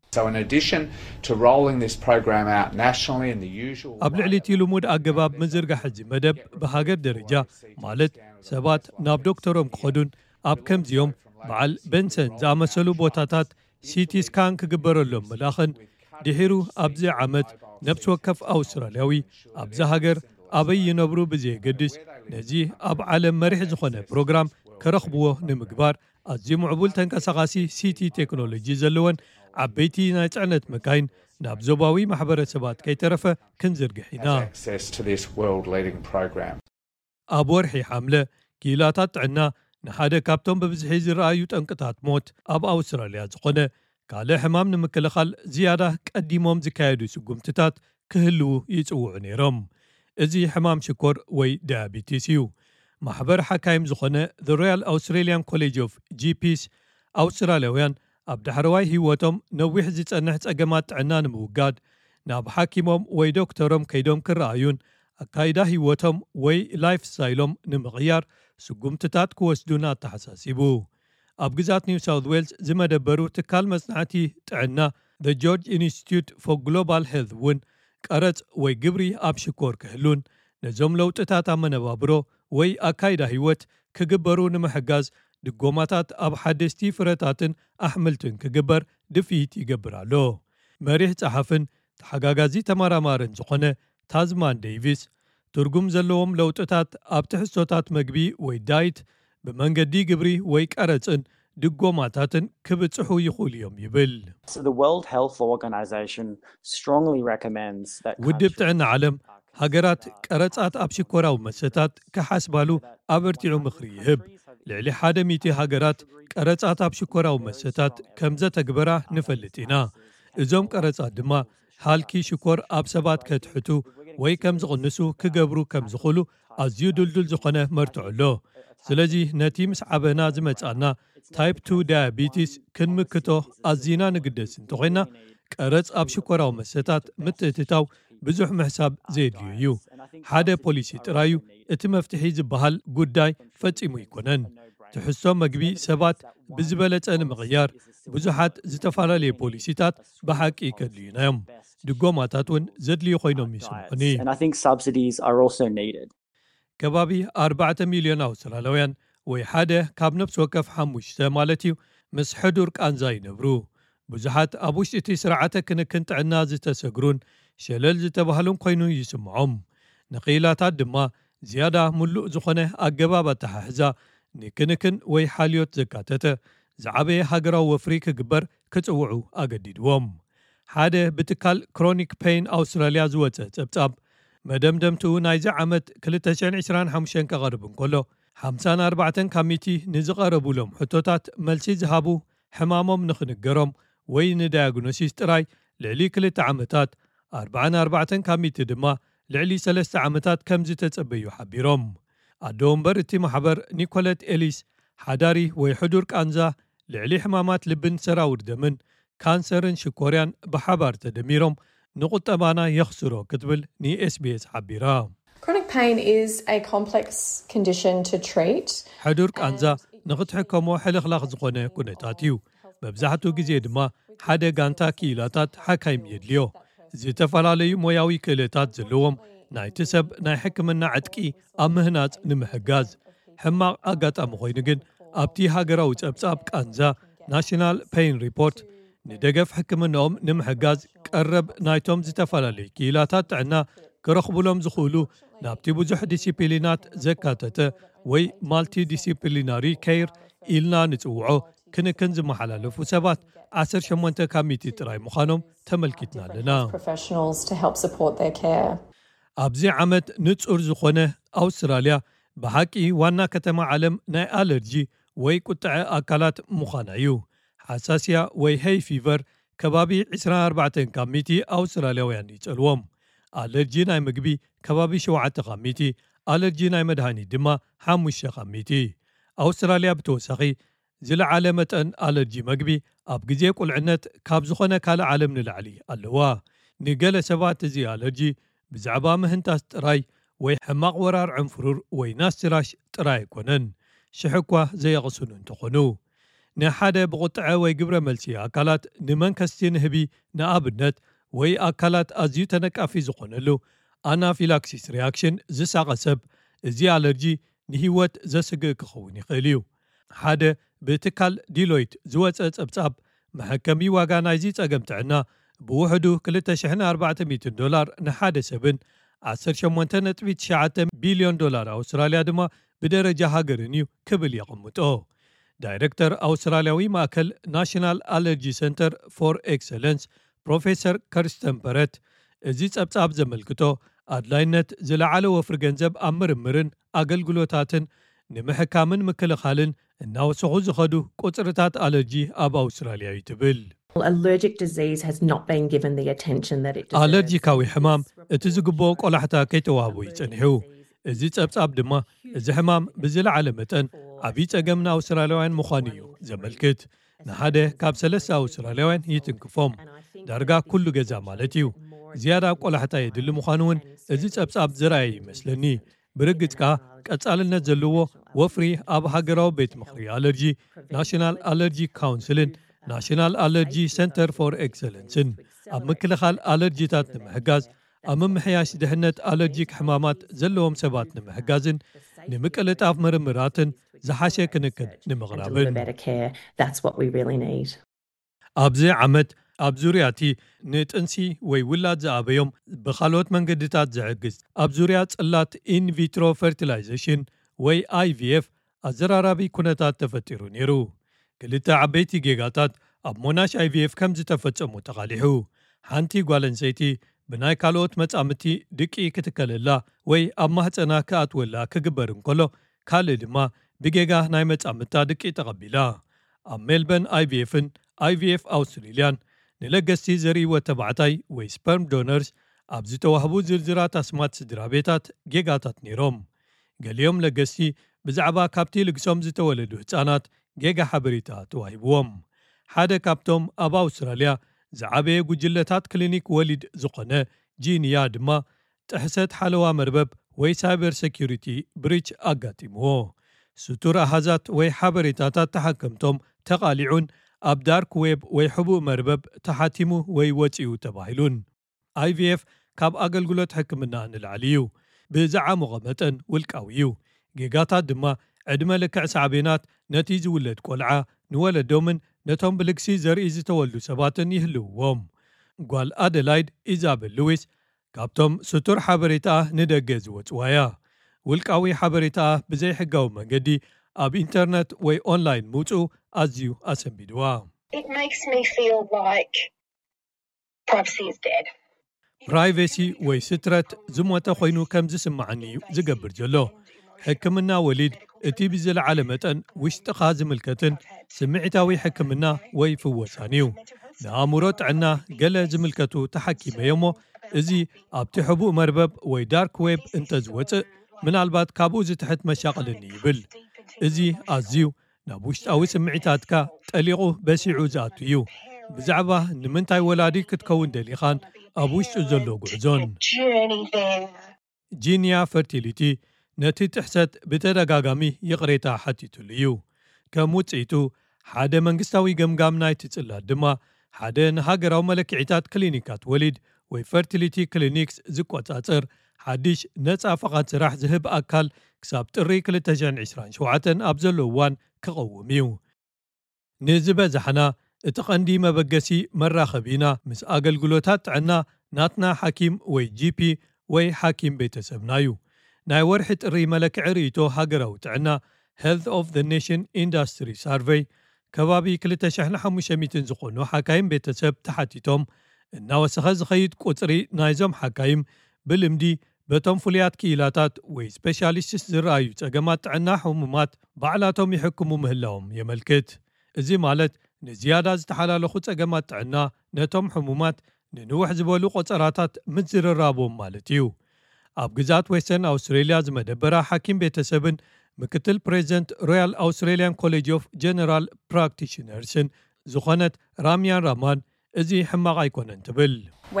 ኣብ ልዕሊ እቲ ልሙድ ኣገባብ ምዝርጋሕ ሕዚ መደብ ብሃገር ደረጃ ማለት ሰባት ናብ ዶክተሮም ክኸዱን ኣብ ከምዚኦም በዓል ቤንሰን ዝኣመሰሉ ቦታታት ሲቲ ስካን ክግበረሎም መላኽን ድሒሩ ኣብዚ ዓመት ነብሲ ወከፍ ኣውስትራልያዊ ኣብዛ ሃገር ኣበይ ይነብሩ ብዘየገድስ ነዚ ኣብ ዓለም መሪሕ ዝኾነ ፕሮግራም ከረኽብዎ ንምግባር ኣዝዩ ምዕቡል ተንቀሳቓሲ ሲቲ ቴክኖሎጂ ዘለወን ዓበይቲ ናይ ጽዕነት መካይን ናብ ዞባዊ ማሕበረሰባት ከይተረፈ ክንዝርግሕ ኢና። ኣብ ወርሒ ሓምለ ኪላታት ጥዕና ንሓደ ካብቶም ብብዝሒ ዝረኣዩ ጠንቅታት ሞት ኣብ ኣውስትራልያ ዝኾነ ካልእ ሕማም ንምክልኻል ዝያዳ ቀዲሞም ዝካየዱ ስጉምትታት ክህልው ይጽውዑ ነይሮም። እዚ ሕማም ሽኮር ወይ ዳያቢቲስ እዩ። ማሕበር ሓካይም ዝኾነ The Royal Australian College of ጂፒስ ኣውስትራልያውያን ኣብ ዳሕረዋይ ህይወቶም ነዊሕ ዝጸንሕ ጸገማት ጥዕና ንምውጋድ ናብ ሓኪሞም ወይ ዶክተሮም ከይዶም ክረኣዩን ኣካይዳ ህይወቶም ወይ ላይፍ ስታይሎም ንምቕያር ስጉምትታት ክወስዱና ተሓሳሲቡ። ኣብ ግዛት ኒው ሳውት ዌልስ ዝመደበሩ ትካል መጽናዕቲ ጥዕና The George Institute for Global Health እውን ቀረጽ ወይ ግብሪ ኣብ ሽኮር ክህሉን ነዞም ለውጥታት ኣመነባብሮ ወይ ኣካይዳ ህይወት ክግበሩ ንምሕጋዝ ድጎማታት ኣብ ሓደስቲ ፍረታትን ኣሕምልትን ክግበር ድፊት ይገብር ኣሎ። መሪሕ ጸሓፍን ተሓጋጋዚ ተመራማርን ዝኾነ ታዝማን ዴይቪስ ትርጉም ዘለዎም ለውጥታት ኣብ ትሕዝቶታት መግቢ ወይ ዳይት ብመንገዲ ግብሪ ወይ ቀረጽን ድጎማታትን ክብጽሑ ይኽእሉ እዮም ይብል። ውድብ ጥዕና ዓለም ሃገራት ቀረጻት ኣብ ሽኮራዊ መሰታት ክሓስባሉ ኣበርቲዑ ምኽሪ ይህብ። ልዕሊ ሓደ ሚእቲ ሃገራት ቀረጻት ኣብ ሽኮራዊ መሰታት ከም ዘተግበራ ንፈልጥ ኢና። እዞም ቀረጻት ድማ ሃልኪ ሽኮር ኣብ ሰባት ከትሕቱ ወይ ከም ዝቕንሱ ክገብሩ ከም ዝኽእሉ ኣዝዩ ድልዱል ዝኾነ መርትዖ ኣሎ። ስለዚ ነቲ ምስ ዓበና ዝመጻና ታይፕ ቱ ዳያቢቲስ ክንምክቶ ኣዝና ንግደስ እንተኾይና ቀረጽ ኣብ ሽኮራዊ መሰታት ምትእትታው ብዙሕ ምሕሳብ ዘድልዩ እዩ ሓደ ፖሊሲ ጥራዩ እቲ መፍትሒ ዝበሃል ጉዳይ ፈጺሙ ይኮነን ትሕሶ መግቢ ሰባት ብዝበለጸ ንምቕያር ብዙሓት ዝተፈላለዩ ፖሊሲታት ብሓቂ ከድልዩናዮም ድጎማታት እውን ዘድልዩ ኮይኖም ይስምዑኒ ከባቢ ኣርባዕተ ሚልዮን ኣውስትራልያውያን ወይ ሓደ ካብ ነፍሲ ወከፍ ሓሙሽተ ማለት እዩ ምስ ሕዱር ቃንዛ ይነብሩ ብዙሓት ኣብ ውሽጢ እቲ ስርዓተ ክንክን ጥዕና ዝተሰግሩን ሸለል ዝተባህሉን ኮይኑ ይስምዖም ንኽኢላታት ድማ ዝያዳ ሙሉእ ዝኾነ ኣገባብ ኣተሓሕዛ ንክንክን ወይ ሓልዮት ዘካተተ ዝዓበየ ሃገራዊ ወፍሪ ክግበር ክጽውዑ ኣገዲድዎም ሓደ ብትካል ክሮኒክ ፔይን ኣውስትራልያ ዝወፀ ጸብጻብ መደምደምትኡ ናይዚ ዓመት ክልተ ሽሕን ዒስራን ሓሙሽተን ከቐርብ እንከሎ ሓምሳን ኣርባዕተን ካሚቲ ንዝቐረቡሎም ሕቶታት መልሲ ዝሃቡ ሕማሞም ንኽንገሮም ወይ ንዳያግኖሲስ ጥራይ ልዕሊ ክልተ ዓመታት ኣርባዓን ኣርባዕተን ካሚቲ ድማ ልዕሊ ሰለስተ ዓመታት ከም ዝተጸበዩ ሓቢሮም ኣዶ እምበር እቲ ማሕበር ኒኮለት ኤሊስ ሓዳሪ ወይ ሕዱር ቃንዛ ልዕሊ ሕማማት ልብን ሰራውር ደምን ካንሰርን ሽኮርያን ብሓባር ተደሚሮም ንቁጠባና የኽስሮ ክትብል ንኤስቢኤስ ሓቢራ Chronic pain is a complex condition to treat. ሕዱር ቃንዛ ንኽትሕከሞ ሕልኽላኽ ዝኾነ ኩነታት እዩ መብዛሕትኡ ግዜ ድማ ሓደ ጋንታ ክኢላታት ሓካይም የድልዮ ዝተፈላለዩ ሞያዊ ክእለታት ዘለዎም ናይቲ ሰብ ናይ ሕክምና ዕጥቂ ኣብ ምህናፅ ንምሕጋዝ ሕማቕ ኣጋጣሚ ኮይኑ ግን ኣብቲ ሃገራዊ ጸብጻብ ቃንዛ ናሽናል ፔይን ሪፖርት ንደገፍ ሕክምናኦም ንምሕጋዝ ቀረብ ናይቶም ዝተፈላለዩ ክኢላታት ጥዕና ክረኽብሎም ዝኽእሉ ናብቲ ብዙሕ ዲሲፕሊናት ዘካተተ ወይ ማልቲ ዲሲፕሊናሪ ኬይር ኢልና ንጽውዖ ክንክን ዝመሓላለፉ ሰባት ዓሰርተ ሸሞንተ ካሚቲ ጥራይ ምዃኖም ተመልኪትና ኣለና ኣብዚ ዓመት ንጹር ዝኾነ ኣውስትራልያ ብሓቂ ዋና ከተማ ዓለም ናይ ኣለርጂ ወይ ቁጥዐ ኣካላት ምዃና እዩ ሓሳስያ ወይ ሄይ ፊቨር ከባቢ ዒስራን ኣርባዕተን ካሚቲ ኣውስትራልያውያን ይጸልዎም ኣለርጂ ናይ ምግቢ ከባቢ ሸውዓተ ካሚቲ ኣለርጂ ናይ መድሃኒት ድማ ሓሙሽተ ካሚቲ ኣውስትራልያ ብተወሳኺ ዝለዓለ መጠን ኣለርጂ መግቢ ኣብ ግዜ ቁልዕነት ካብ ዝኾነ ካልእ ዓለም ንላዕሊ ኣለዋ ንገለ ሰባት እዚ ኣለርጂ ብዛዕባ ምህንታስ ጥራይ ወይ ሕማቕ ወራር ዕንፍሩር ወይ ናስትራሽ ጥራይ ኣይኮነን ሽሕ እኳ ዘየቕስኑ እንተኾኑ ንሓደ ብቁጥዐ ወይ ግብረ መልሲ ኣካላት ንመንከስቲ ንህቢ ንኣብነት ወይ ኣካላት ኣዝዩ ተነቃፊ ዝኾነሉ ኣናፊላክሲስ ሪያክሽን ዝሳቐሰብ እዚ ኣለርጂ ንህይወት ዘስግእ ክኸውን ይኽእል እዩ ሓደ ብትካል ዲሎይት ዝወፀ ጸብጻብ መሐከሚ ዋጋ ናይዚ ጸገም ጥዕና ብውሕዱ ክልተ ሽሕን ኣርባዕተ ሚእትን ዶላር ንሓደ ሰብን ዓሰርተ ሸሞንተ ነጥቢ ትሽዓተ ቢልዮን ዶላር ኣውስትራልያ ድማ ብደረጃ ሃገርን እዩ ክብል የቕምጦ ዳይሬክተር ኣውስትራልያዊ ማእከል ናሽናል ኣለርጂ ሰንተር ፎር ኤክሰለንስ ፕሮፌሰር ከርስተን ፐረት እዚ ጸብጻብ ዘመልክቶ ኣድላይነት ዝለዓለ ወፍሪ ገንዘብ ኣብ ምርምርን ኣገልግሎታትን ንምሕካምን ምክልኻልን እናወስኹ ዝኸዱ ቁፅርታት ኣለርጂ ኣብ ኣውስትራልያ እዩ ትብል ኣለርጂካዊ ሕማም እቲ ዝግብኦ ቆላሕታ ከይተዋህቦ ይጸኒሑ እዚ ጸብጻብ ድማ እዚ ሕማም ብዝለዓለ መጠን ዓብዪ ጸገም ንኣውስትራልያውያን ምዃኑ እዩ ዘመልክት ንሓደ ካብ ሰለስተ ኣውስትራልያውያን ይትንክፎም ዳርጋ ኩሉ ገዛ ማለት እዩ ዝያዳ ቆላሕታ የድሊ ምዃኑ እውን እዚ ጸብጻብ ዝረኣየ ይመስለኒ ብርግጽካ ቀጻልነት ዘለዎ ወፍሪ ኣብ ሃገራዊ ቤት ምኽሪ ኣለርጂ ናሽናል ኣለርጂ ካውንስልን ናሽናል ኣለርጂ ሰንተር ፎር ኤክሰለንስን ኣብ ምክልኻል ኣለርጂታት ንምሕጋዝ ኣብ ምምሕያሽ ድሕነት ኣለርጂክ ሕማማት ዘለዎም ሰባት ንምሕጋዝን ንምቅልጣፍ ምርምራትን ዝሓሸ ክንክን ንምቕራብን ኣብዚ ዓመት ኣብ ዙርያ እቲ ንጥንሲ ወይ ውላድ ዝኣበዮም ብኻልኦት መንገድታት ዝሕግዝ ኣብ ዙርያ ጽላት ኢንቪትሮ ፈርቲላይዜሽን ወይ ኣይ ቪ ኤፍ ኣዘራራቢ ኩነታት ተፈጢሩ ነይሩ ክልተ ዓበይቲ ጌጋታት ኣብ ሞናሽ ኣይ ቪ ኤፍ ከም ዝተፈጸሙ ተቓሊሑ ሓንቲ ጓል ኣንሰይቲ ብናይ ካልኦት መጻምቲ ድቂ ክትከለላ ወይ ኣብ ማህፀና ክኣትወላ ክግበር እንከሎ ካልእ ድማ ብጌጋ ናይ መጻምታ ድቂ ተቐቢላ ኣብ ሜልበርን ኣይ ቪ ኤፍን ኣይ ቪ ኤፍ ኣውስትሬልያን ንለገስቲ ዘርእይዎ ተባዕታይ ወይ ስፐርም ዶነርስ ኣብ ዝተዋህቡ ዝርዝራት ኣስማት ስድራ ቤታት ጌጋታት ነይሮም ገሊኦም ለገስቲ ብዛዕባ ካብቲ ልግሶም ዝተወለዱ ህፃናት ጌጋ ሓበሬታ ተዋሂብዎም ሓደ ካብቶም ኣብ ኣውስትራልያ ዝዓበየ ጉጅለታት ክሊኒክ ወሊድ ዝኾነ ጂንያ ድማ ጥሕሰት ሓለዋ መርበብ ወይ ሳይበር ሴኪሪቲ ብሪች ኣጋጢምዎ ስቱር ኣሃዛት ወይ ሓበሬታታት ተሓከምቶም ተቓሊዑን ኣብ ዳርክ ዌብ ወይ ሕቡእ መርበብ ተሓቲሙ ወይ ወፂኡ ተባሂሉን ኣይ ቪ ኤፍ ካብ ኣገልግሎት ሕክምና ንላዕሊ እዩ ብዝዓሞቐ መጠን ውልቃዊ እዩ ጌጋታት ድማ ዕድመ ልክዕ ሳዕቤናት ነቲ ዝውለድ ቆልዓ ንወለዶምን ነቶም ብልግሲ ዘርኢ ዝተወልዱ ሰባትን ይህልውዎም ጓል ኣደላይድ ኢዛቤል ሉዊስ ካብቶም ስቱር ሓበሬታ ንደገ ዝወፅዋያ ውልቃዊ ሓበሬታ ብዘይ ሕጋዊ መንገዲ ኣብ ኢንተርነት ወይ ኦንላይን ምውፁ ኣዝዩ ኣሰንቢድዋ ፕራይቬሲ ወይ ስትረት ዝሞተ ኮይኑ ከም ዝስማዓኒ እዩ ዝገብር ዘሎ ሕክምና ወሊድ እቲ ብዝለዓለ መጠን ውሽጥኻ ዝምልከትን ስምዒታዊ ሕክምና ወይ ፍወሳን እዩ ንኣእምሮ ጥዕና ገለ ዝምልከቱ ተሓኪመዮሞ እዚ ኣብቲ ሕቡእ መርበብ ወይ ዳርክ ዌብ እንተዝወፅእ ምናልባት ካብኡ ዝትሕት መሻቐልኒ ይብል እዚ ኣዝዩ ናብ ውሽጣዊ ስምዒታትካ ጠሊቑ በሲዑ ዝኣቱ እዩ ብዛዕባ ንምንታይ ወላዲ ክትከውን ደሊኻን ኣብ ውሽጡ ዘሎ ጉዕዞን ጂንያ ፈርቲሊቲ ነቲ ትሕሰት ብተደጋጋሚ ይቕሬታ ሓቲቱሉ እዩ ከም ውፅኢቱ ሓደ መንግስታዊ ገምጋም ናይቲ ጽላት ድማ ሓደ ንሃገራዊ መለክዒታት ክሊኒካት ወሊድ ወይ ፈርቲሊቲ ክሊኒክስ ዝቆጻጽር ሓድሽ ነፃ ፈቓድ ስራሕ ዝህብ ኣካል ክሳብ ጥሪ ክልተ ሽሕን ዒስራን ሸውዓተ ኣብ ዘሎ እዋን ክቐውም እዩ ንዝበዛሕና እቲ ቐንዲ መበገሲ መራኸቢና ምስ ኣገልግሎታት ጥዕና ናትና ሓኪም ወይ ጂፒ ወይ ሓኪም ቤተሰብና እዩ ናይ ወርሒ ጥሪ መለክዒ ርእይቶ ሃገራዊ ጥዕና Health of the Nation Industry Survey ከባቢ ክልተ ሽሕን ሓሙሽተ ሚእትን ዝኾኑ ሓካይም ቤተሰብ ተሓቲቶም እናወሰኸ ዝኸይድ ቁፅሪ ናይዞም ሓካይም ብልምዲ በቶም ፍሉያት ክኢላታት ወይ ስፔሻሊስትስ ዝረኣዩ ፀገማት ጥዕና ሕሙማት ባዕላቶም ይሕክሙ ምህላዎም የመልክት እዚ ማለት ንዝያዳ ዝተሓላለኹ ፀገማት ጥዕና ነቶም ሕሙማት ንንውሕ ዝበሉ ቆፀራታት ምዝርራቦም ማለት እዩ ኣብ ግዛት ዌስተርን ኣውስትሬልያ ዝመደበራ ሓኪም ቤተሰብን ምክትል ፕሬዚደንት ሮያል ኣውስትሬልያን ኮሌጅ ኦፍ ጀነራል ፕራክቲሽነርስን ዝኾነት ራምያን ራማን እዚ ሕማቕ ኣይኮነን ትብል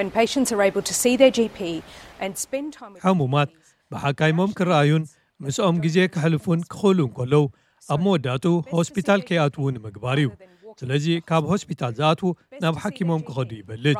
ሕሙማት ብሓካይሞም ክረኣዩን ምስኦም ግዜ ክሕልፉን ክኽእሉን ከለዉ ኣብ መወዳእቱ ሆስፒታል ከይኣትዉ ንምግባር እዩ ስለዚ ካብ ሆስፒታል ዝኣትዉ ናብ ሓኪሞም ክኸዱ ይበልፅ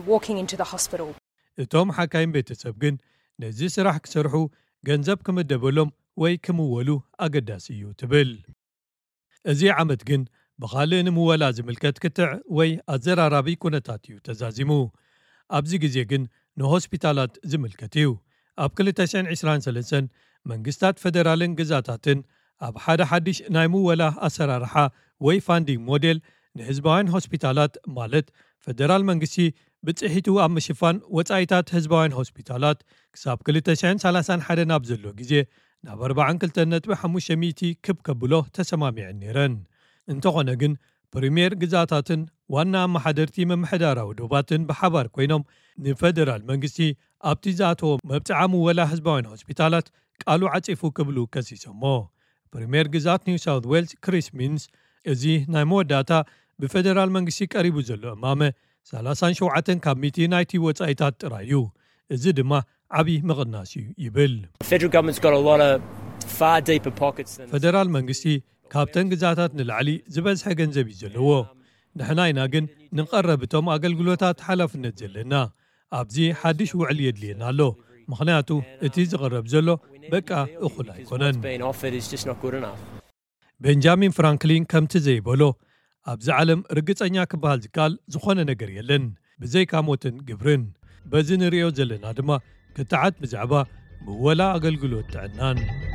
እቶም ሓካይም ቤተሰብ ግን ነዚ ስራሕ ክሰርሑ ገንዘብ ክምደበሎም ወይ ክምወሉ ኣገዳሲ እዩ ትብል እዚ ዓመት ግን ብኻልእ ንምወላ ዝምልከት ክትዕ ወይ ኣዘራራቢ ኩነታት እዩ ተዛዚሙ ኣብዚ ግዜ ግን ንሆስፒታላት ዝምልከት እዩ ኣብ ክልተ ሽሕን ዒስራን ሰለስተ መንግስታት ፌደራልን ግዛታትን ኣብ ሓደ ሓድሽ ናይ ምወላ ኣሰራርሓ ወይ ፋንዲንግ ሞዴል ንህዝባውያን ሆስፒታላት ማለት ፌደራል መንግስቲ ብፅሒቱ ኣብ ምሽፋን ወፃኢታት ህዝባውያን ሆስፒታላት ክሳብ ክልተ ሽሕን ሰላሳን ሓደ ናብ ዘሎ ግዜ ናብ ኣርባዓን ክልተን ነጥቢ ሓሙሽተ ሚእቲ ክብ ከብሎ ተሰማሚዐን ነይረን እንተኾነ ግን ፕሪምየር ግዛታትን ዋና ኣመሓደርቲ መምሕዳራዊ ዶባትን ብሓባር ኮይኖም ንፌደራል መንግስቲ ኣብቲ ዝኣተዎ መብፅዓ ምወላ ህዝባውያን ሆስፒታላት ቃሉ ዓፂፉ ክብሉ ከሲሶሞ ፕሪምየር ግዛት ኒው ሳውት ዌልስ ክሪስ ሚንስ እዚ ናይ መወዳእታ ብፌደራል መንግስቲ ቀሪቡ ዘሎ እማመ ሰላሳን ሸውዓተን ካብ ሚእቲ ናይቲ ወፃኢታት ጥራይ እዩ እዚ ድማ ዓብይ ምቕናስ እዩ ይብል ፌደራል መንግስቲ ካብተን ግዛታት ንላዕሊ ዝበዝሐ ገንዘብ እዩ ዘለዎ ንሕና ኢና ግን ንቐረብቶም ኣገልግሎታት ሓላፍነት ዘለና ኣብዚ ሓድሽ ውዕል የድልየና ኣሎ ምኽንያቱ እቲ ዝቐረብ ዘሎ በቃ እኹል ኣይኮነን ቤንጃሚን ፍራንክሊን ከምቲ ዘይበሎ ኣብዚ ዓለም ርግፀኛ ክበሃል ዝከኣል ዝኾነ ነገር የለን ብዘይካ ሞትን ግብርን በዚ ንሪኦ ዘለና ድማ ክትዓት ብዛዕባ ምወላ ኣገልግሎት ጥዕናን